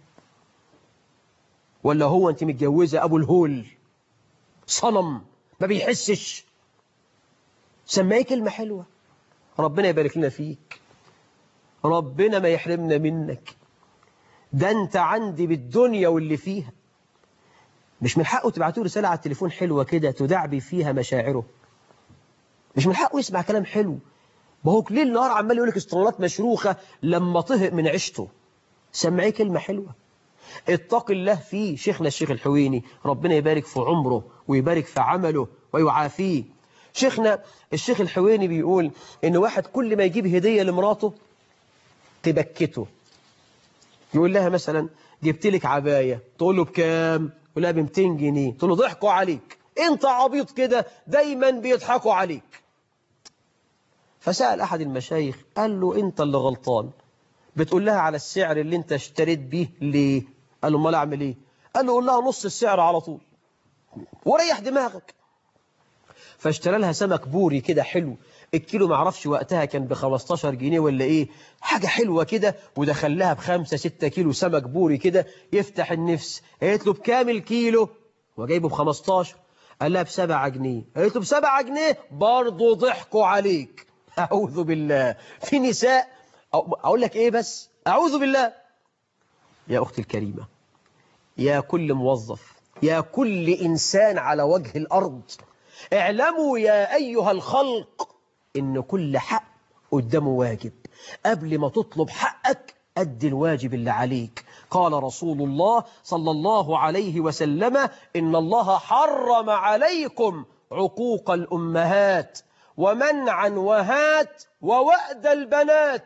ولا هو أنت متجوزة أبو الهول صنم ما بيحسش؟ سمعي كلمة حلوة. ربنا يبارك لنا فيك، ربنا ما يحرمنا منك، ده أنت عندي بالدنيا واللي فيها. مش من حقه تبعتوا رسالة على التليفون حلوة كده تدعبي فيها مشاعره؟ مش من حقه يسمع كلام حلو؟ ما هو ليل نهار عمال يقول لك اسطوانات مشروخة لما طهق من عيشته. سمعيه كلمة حلوة، اتق الله فيه. شيخنا الشيخ الحويني ربنا يبارك في عمره ويبارك في عمله ويعافيه. شيخنا الشيخ الحويني بيقول إن واحد كل ما يجيب هدية لمراته تبكته. يقول لها مثلا جبت لك عباية، تقول له بكام؟ يقول لها ب مئتين جنيه. تقول له ضحكوا عليك، انت عبيط كده، دايما بيضحكوا عليك. فسأل أحد المشايخ قال له انت اللي غلطان، بتقول لها على السعر اللي انت اشتريت بيه ليه؟ قال له امال اعمل ايه؟ قال له قول لها نص السعر على طول وريح دماغك. فاشترى لها سمك بوري كده حلو، الكيلو ما اعرفش وقتها كان ب خمستاشر جنيه ولا ايه، حاجة حلوة كده، ودخل لها بخمسة ستة كيلو سمك بوري كده يفتح النفس. قالت له بكام الكيلو؟ هو جايبه ب خمستاشر. قال لها بسبعة جنيه. قالت له بسبعة جنيه؟ برضه ضحكوا عليك. أعوذ بالله. في نساء أقول لك إيه بس، أعوذ بالله. يا أختي الكريمة، يا كل موظف، يا كل إنسان على وجه الأرض، اعلموا يا أيها الخلق إن كل حق قدامه واجب. قبل ما تطلب حقك أدي الواجب اللي عليك. قال رسول الله صلى الله عليه وسلم إن الله حرم عليكم عقوق الأمهات ومنعا وهات ووأد البنات.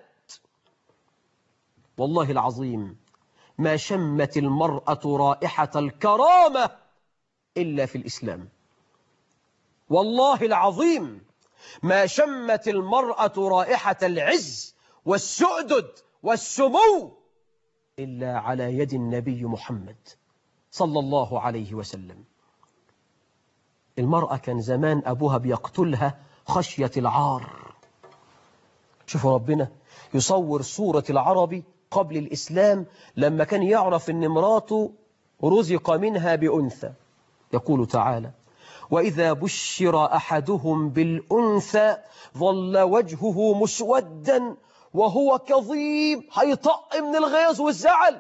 والله العظيم ما شمت المرأة رائحة الكرامة إلا في الإسلام. والله العظيم ما شمت المرأة رائحة العز والسؤدد والسمو إلا على يد النبي محمد صلى الله عليه وسلم. المرأة كان زمان أبوها بيقتلها خشية العار. شوفوا ربنا يصور صورة العربي قبل الإسلام لما كان يعرف أن مراته رزق منها بأنثى. يقول تعالى وإذا بشر أحدهم بالأنثى ظل وجهه مسودا وهو كظيم، هيطق من الغيظ والزعل،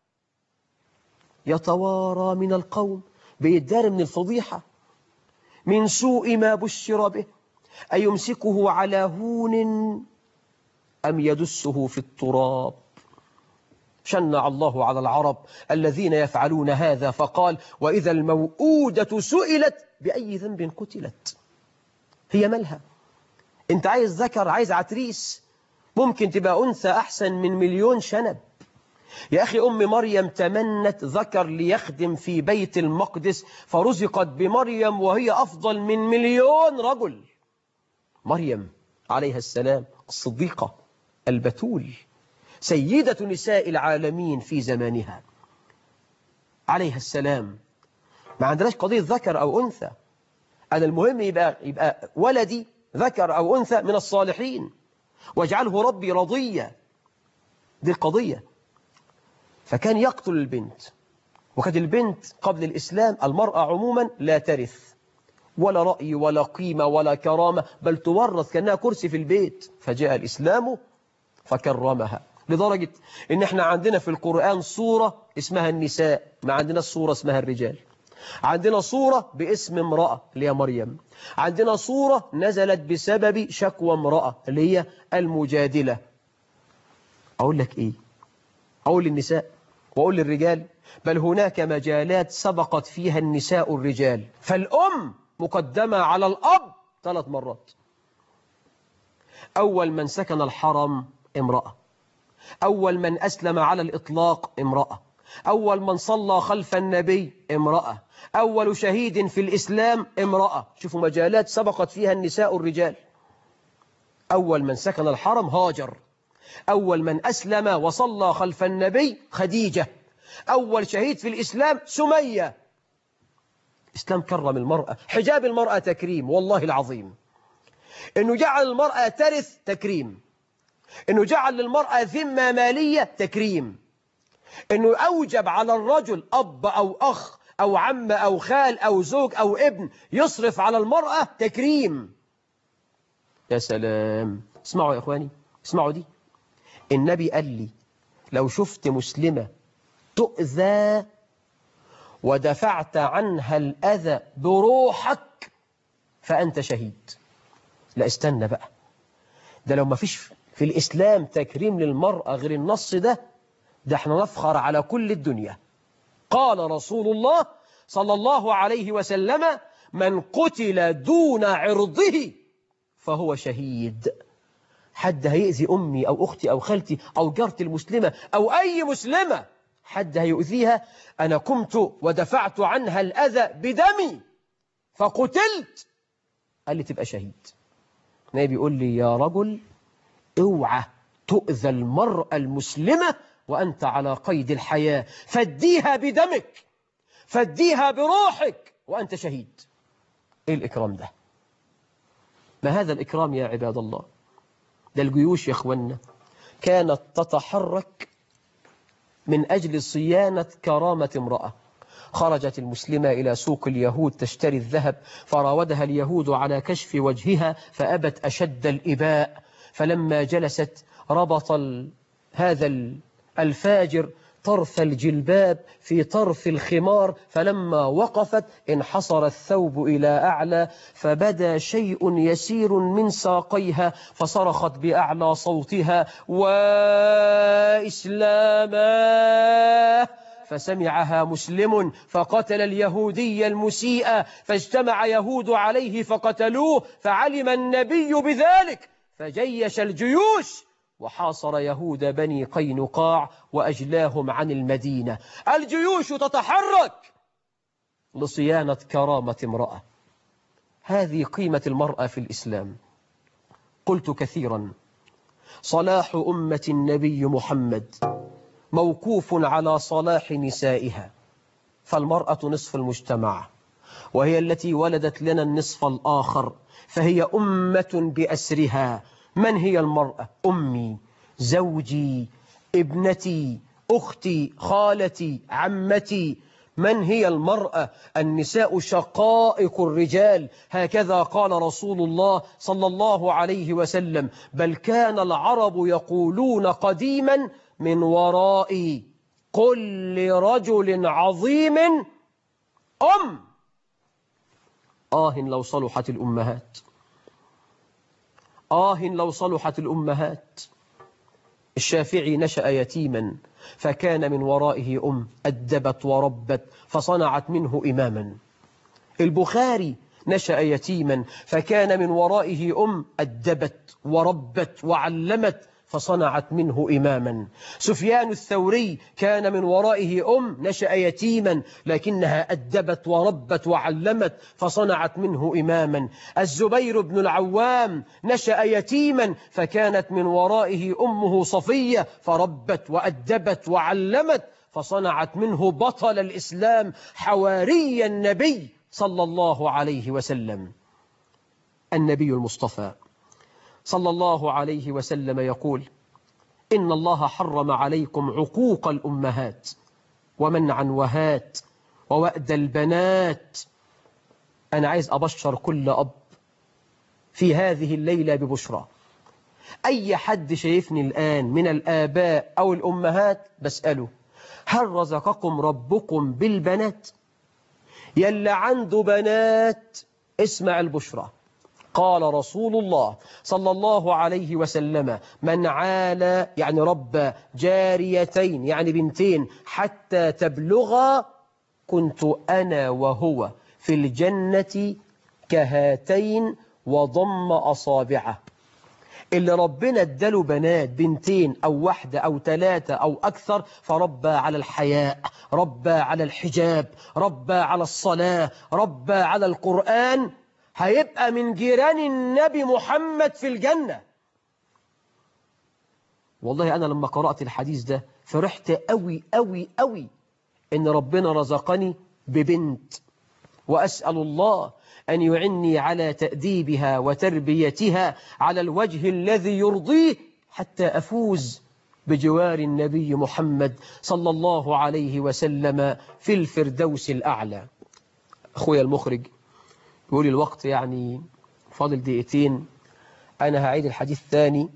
يتوارى من القوم، بيدار من الفضيحة، من سوء ما بشر به، أيمسكه على هون أم يدسه في التراب. شنع الله على العرب الذين يفعلون هذا فقال وإذا الموءودة سئلت بأي ذنب قتلت. هي مالها؟ انت عايز ذكر، عايز عتريس، ممكن تبقى أنثى أحسن من مليون شنب. يا أخي أم مريم تمنت ذكر ليخدم في بيت المقدس فرزقت بمريم وهي أفضل من مليون رجل. مريم عليها السلام الصديقة البتول سيدة نساء العالمين في زمانها عليها السلام. ما عندناش قضية ذكر أو أنثى، أنا المهم يبقى, يبقى ولدي ذكر أو أنثى من الصالحين. واجعله ربي رضيا. دي القضية. فكان يقتل البنت، وكانت البنت قبل الإسلام المرأة عموما لا ترث ولا رأي ولا قيمة ولا كرامة، بل تورث كأنها كرسي في البيت. فجاء الإسلام فكرمها، لدرجة إن احنا عندنا في القرآن صورة اسمها النساء، ما عندنا صورة اسمها الرجال. عندنا صورة باسم امرأة اللي هي مريم، عندنا صورة نزلت بسبب شكوى امرأة اللي هي المجادلة. أقول لك إيه؟ أقول للنساء وأقول للرجال، بل هناك مجالات سبقت فيها النساء الرجال. فالأم مقدمة على الأب ثلاث مرات. أول من سكن الحرم امرأة، أول من أسلم على الإطلاق امرأة، أول من صلى خلف النبي امرأة، أول شهيد في الإسلام امرأة. شوفوا مجالات سبقت فيها النساء الرجال. أول من سكن الحرم هاجر، أول من أسلم وصلى خلف النبي خديجة، أول شهيد في الإسلام سمية. الإسلام كرم المرأة. حجاب المرأة تكريم، والله العظيم. إنه جعل المرأة ترث تكريم، إنه جعل للمرأة ذمة مالية تكريم، إنه أوجب على الرجل أب أو أخ أو عم أو خال أو زوج أو ابن يصرف على المرأة تكريم. يا سلام. اسمعوا يا إخواني، اسمعوا دي. النبي قال لي لو شفت مسلمة تؤذى ودفعت عنها الأذى بروحك فأنت شهيد. لا استنى بقى، ده لو ما فيش في الإسلام تكريم للمرأة غير النص ده، ده احنا نفخر على كل الدنيا. قال رسول الله صلى الله عليه وسلم: من قتل دون عرضه فهو شهيد. حد هيأذي أمي أو أختي أو خالتي أو جارتي المسلمة أو أي مسلمة، حد هيؤذيها، أنا قمت ودفعت عنها الأذى بدمي فقتلت، قال لي تبقى شهيد. النبي بيقول لي يا رجل اوعى تؤذى المرأة المسلمة وأنت على قيد الحياة، فديها بدمك، فديها بروحك وأنت شهيد. إيه الإكرام ده؟ ما هذا الإكرام يا عباد الله؟ ده الجيوش يا إخوانا كانت تتحرك من أجل صيانة كرامة امرأة. خرجت المسلمة إلى سوق اليهود تشتري الذهب، فراودها اليهود على كشف وجهها فأبت أشد الإباء، فلما جلست ربط هذا الفاجر طرف الجلباب في طرف الخمار، فلما وقفت انحصر الثوب إلى أعلى فبدا شيء يسير من ساقيها، فصرخت بأعلى صوتها: وإسلاما! فسمعها مسلم فقتل اليهودي المسيء، فاجتمع يهود عليه فقتلوه، فعلم النبي بذلك فجيش الجيوش وحاصر يهود بني قينقاع وأجلاهم عن المدينة. الجيوش تتحرك لصيانة كرامة امرأة. هذه قيمة المرأة في الإسلام. قلت كثيرا: صلاح أمة النبي محمد موقوف على صلاح نسائها، فالمرأة نصف المجتمع وهي التي ولدت لنا النصف الآخر، فهي أمة بأسرها. من هي المرأة؟ أمي، زوجي، ابنتي، أختي، خالتي، عمتي. من هي المرأة؟ النساء شقائق الرجال، هكذا قال رسول الله صلى الله عليه وسلم: بل كان العرب يقولون قديما: من وراء كل رجل عظيم أم. آه لو صلحت الأمهات، آه لو صلحت الأمهات. الشافعي نشأ يتيما فكان من ورائه أم أدبت وربت فصنعت منه إماما. البخاري نشأ يتيما فكان من ورائه أم أدبت وربت وعلمت فصنعت منه إماما. سفيان الثوري كان من ورائه أم نشأ يتيما لكنها أدبت وربت وعلمت فصنعت منه إماما. الزبير بن العوام نشأ يتيما فكانت من ورائه أمه صفية فربت وأدبت وعلمت فصنعت منه بطل الإسلام حواري النبي صلى الله عليه وسلم. النبي المصطفى صلى الله عليه وسلم يقول: إن الله حرم عليكم عقوق الأمهات ومنع وهات ووأد البنات. أنا عايز أبشر كل أب في هذه الليلة ببشرى. أي حد شايفني الآن من الآباء أو الأمهات بسأله: هل رزقكم ربكم بالبنات؟ يلا عنده بنات اسمع البشرى. قال رسول الله صلى الله عليه وسلم: من عال يعني رب جاريتين يعني بنتين حتى تبلغا كنت أنا وهو في الجنة كهاتين وضم أصابعه. اللي ربنا اداله بنات بنتين أو واحدة أو ثلاثة أو أكثر فربى على الحياء، ربى على الحجاب، ربى على الصلاة، ربى على القرآن، هيبقى من جيران النبي محمد في الجنة. والله أنا لما قرأت الحديث ده فرحت أوي أوي أوي إن ربنا رزقني ببنت، وأسأل الله أن يعني على تأديبها وتربيتها على الوجه الذي يرضيه حتى أفوز بجوار النبي محمد صلى الله عليه وسلم في الفردوس الأعلى. أخويا المخرج يقول الوقت يعني فاضل دقيقتين، أنا هعيد الحديث ثاني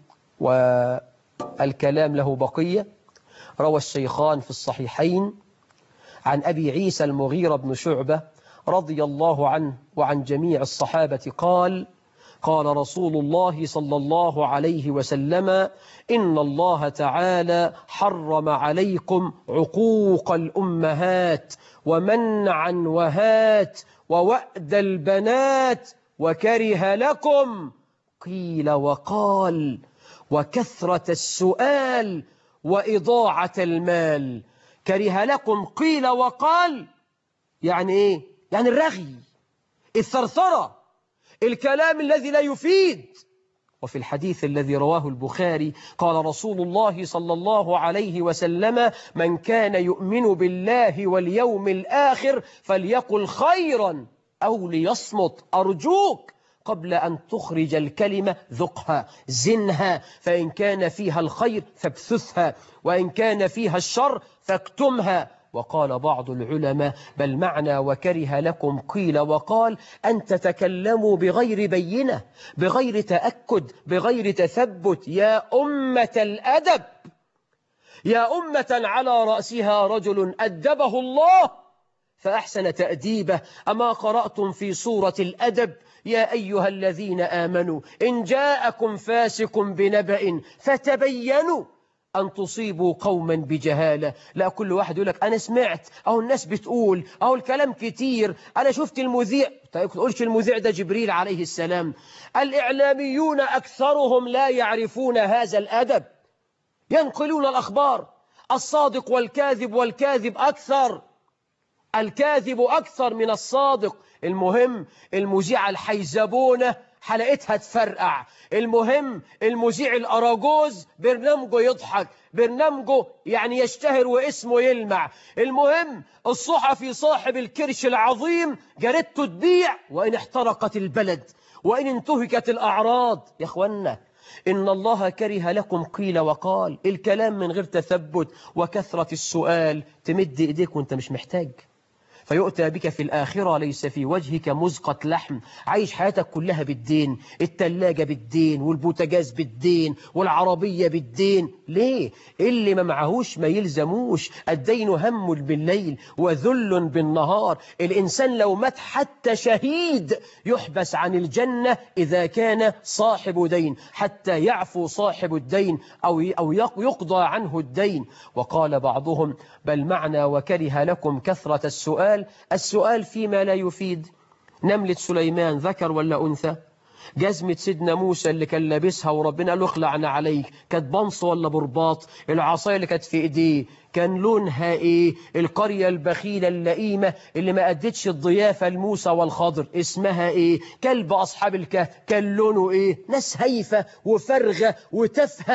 والكلام له بقية. روى الشيخان في الصحيحين عن أبي عيسى المغيرة بن شعبة رضي الله عنه وعن جميع الصحابة قال: قال رسول الله صلى الله عليه وسلم: إن الله تعالى حرم عليكم عقوق الأمهات ومنعا وهات ووأد البنات وكره لكم قيل وقال وكثرة السؤال وإضاعة المال. كره لكم قيل وقال يعني إيه؟ يعني الرغي، الثرثرة، الكلام الذي لا يفيد. وفي الحديث الذي رواه البخاري قال رسول الله صلى الله عليه وسلم: من كان يؤمن بالله واليوم الآخر فليقل خيرا أو ليصمت. أرجوك قبل أن تخرج الكلمة ذقها زنها، فإن كان فيها الخير فابثثها، وإن كان فيها الشر فاكتمها. وقال بعض العلماء: بل معنى وكره لكم قيل وقال أن تتكلموا بغير بينة، بغير تأكد، بغير تثبت. يا أمة الأدب، يا أمة على رأسها رجل أدبه الله فأحسن تأديبه. أما قرأتم في سورة الأدب: يا أيها الذين آمنوا إن جاءكم فاسق بنبأ فتبينوا أن تصيبوا قوما بجهالة. لا كل واحد يقول لك أنا سمعت، أو الناس بتقول، أو الكلام كتير، أنا شفت المذيع. طيب تقولش المذيع ده جبريل عليه السلام. الإعلاميون أكثرهم لا يعرفون هذا الأدب، ينقلون الأخبار، الصادق والكاذب، والكاذب أكثر، الكاذب أكثر من الصادق. المهم المذيعة الحيزبونة حلقتها تفرقع، المهم المذيع الأراجوز برنامجه يضحك، برنامجه يعني يشتهر واسمه يلمع، المهم الصحفي صاحب الكرش العظيم جريدته تبيع وإن احترقت البلد وإن انتهكت الأعراض. يا أخوانا إن الله كره لكم قيل وقال، الكلام من غير تثبت وكثرة السؤال. تمد إيديك وانت مش محتاج، فيؤتى بك في الآخرة ليس في وجهك مزقة لحم. عايش حياتك كلها بالدين، التلاجة بالدين، والبوتاجاز بالدين، والعربية بالدين. ليه؟ اللي ما معهوش ما يلزموش. الدين هم بالليل وذل بالنهار. الإنسان لو مات حتى شهيد يحبس عن الجنة إذا كان صاحب دين، حتى يعفو صاحب الدين أو أو يقضى عنه الدين. وقال بعضهم: بل معنى وكره لكم كثرة السؤال، السؤال فيما لا يفيد. نملة سليمان ذكر ولا أنثى؟ جزمة سيدنا موسى اللي كان لابسها وربنا قال له اخلعنا عليك كانت بنص ولا برباط؟ العصاية اللي كانت في ايديه كان لونها ايه؟ القرية البخيلة اللئيمة اللي ما أدتش الضيافة لموسى والخضر اسمها ايه؟ كلب أصحاب الكهف كان لونه ايه؟ ناس هيفة وفرغة وتفهة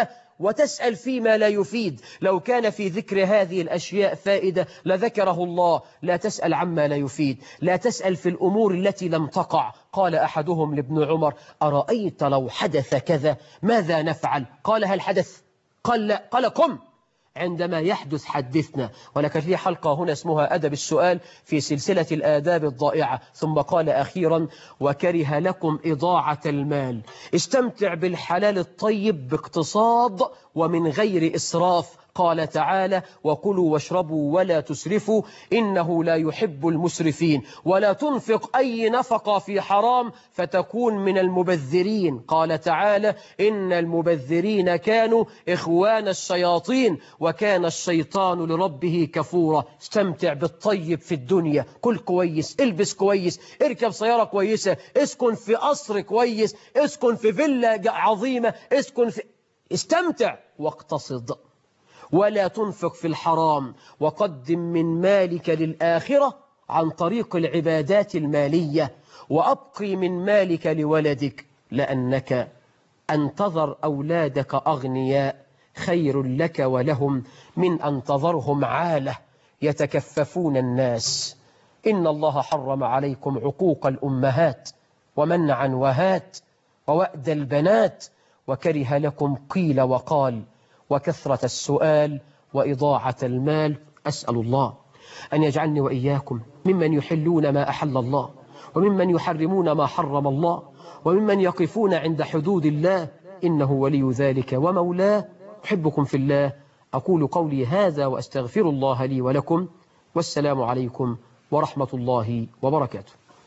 وتسأل فيما لا يفيد. لو كان في ذكر هذه الأشياء فائدة لذكره الله. لا تسأل عما لا يفيد، لا تسأل في الأمور التي لم تقع. قال أحدهم لابن عمر: أرأيت لو حدث كذا ماذا نفعل؟ قال: هل حدث؟ قال: لا. قال: قم، عندما يحدث حدثنا. ولكن في حلقة هنا اسمها أدب السؤال في سلسلة الآداب الضائعة. ثم قال أخيرا: وكره لكم إضاعة المال. استمتع بالحلال الطيب باقتصاد ومن غير إسراف. قال تعالى: وكلوا واشربوا ولا تسرفوا إنه لا يحب المسرفين. ولا تنفق أي نفقة في حرام فتكون من المبذرين. قال تعالى: إن المبذرين كانوا إخوان الشياطين وكان الشيطان لربه كفورا. استمتع بالطيب في الدنيا، كل كويس، البس كويس، اركب سيارة كويسة، اسكن في قصر كويس، اسكن في فيلا عظيمة، اسكن في... استمتع واقتصد. ولا تنفق في الحرام، وقدم من مالك للآخرة عن طريق العبادات المالية، وأبقي من مالك لولدك، لأنك أن تذر أولادك أغنياء خير لك ولهم من أن تذرهم عالة يتكففون الناس. إن الله حرم عليكم عقوق الأمهات ومنعا وهات ووأد البنات، وكره لكم قيل وقال وكثرة السؤال وإضاعة المال. أسأل الله أن يجعلني وإياكم ممن يحلون ما أحل الله، وممن يحرمون ما حرم الله، وممن يقفون عند حدود الله، إنه ولي ذلك ومولاه. أحبكم في الله. أقول قولي هذا وأستغفر الله لي ولكم، والسلام عليكم ورحمة الله وبركاته.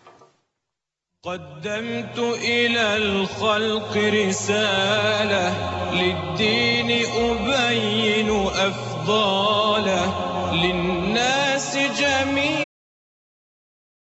قدمت إلى الخلق رسالة للدين أبين أفضاله للناس.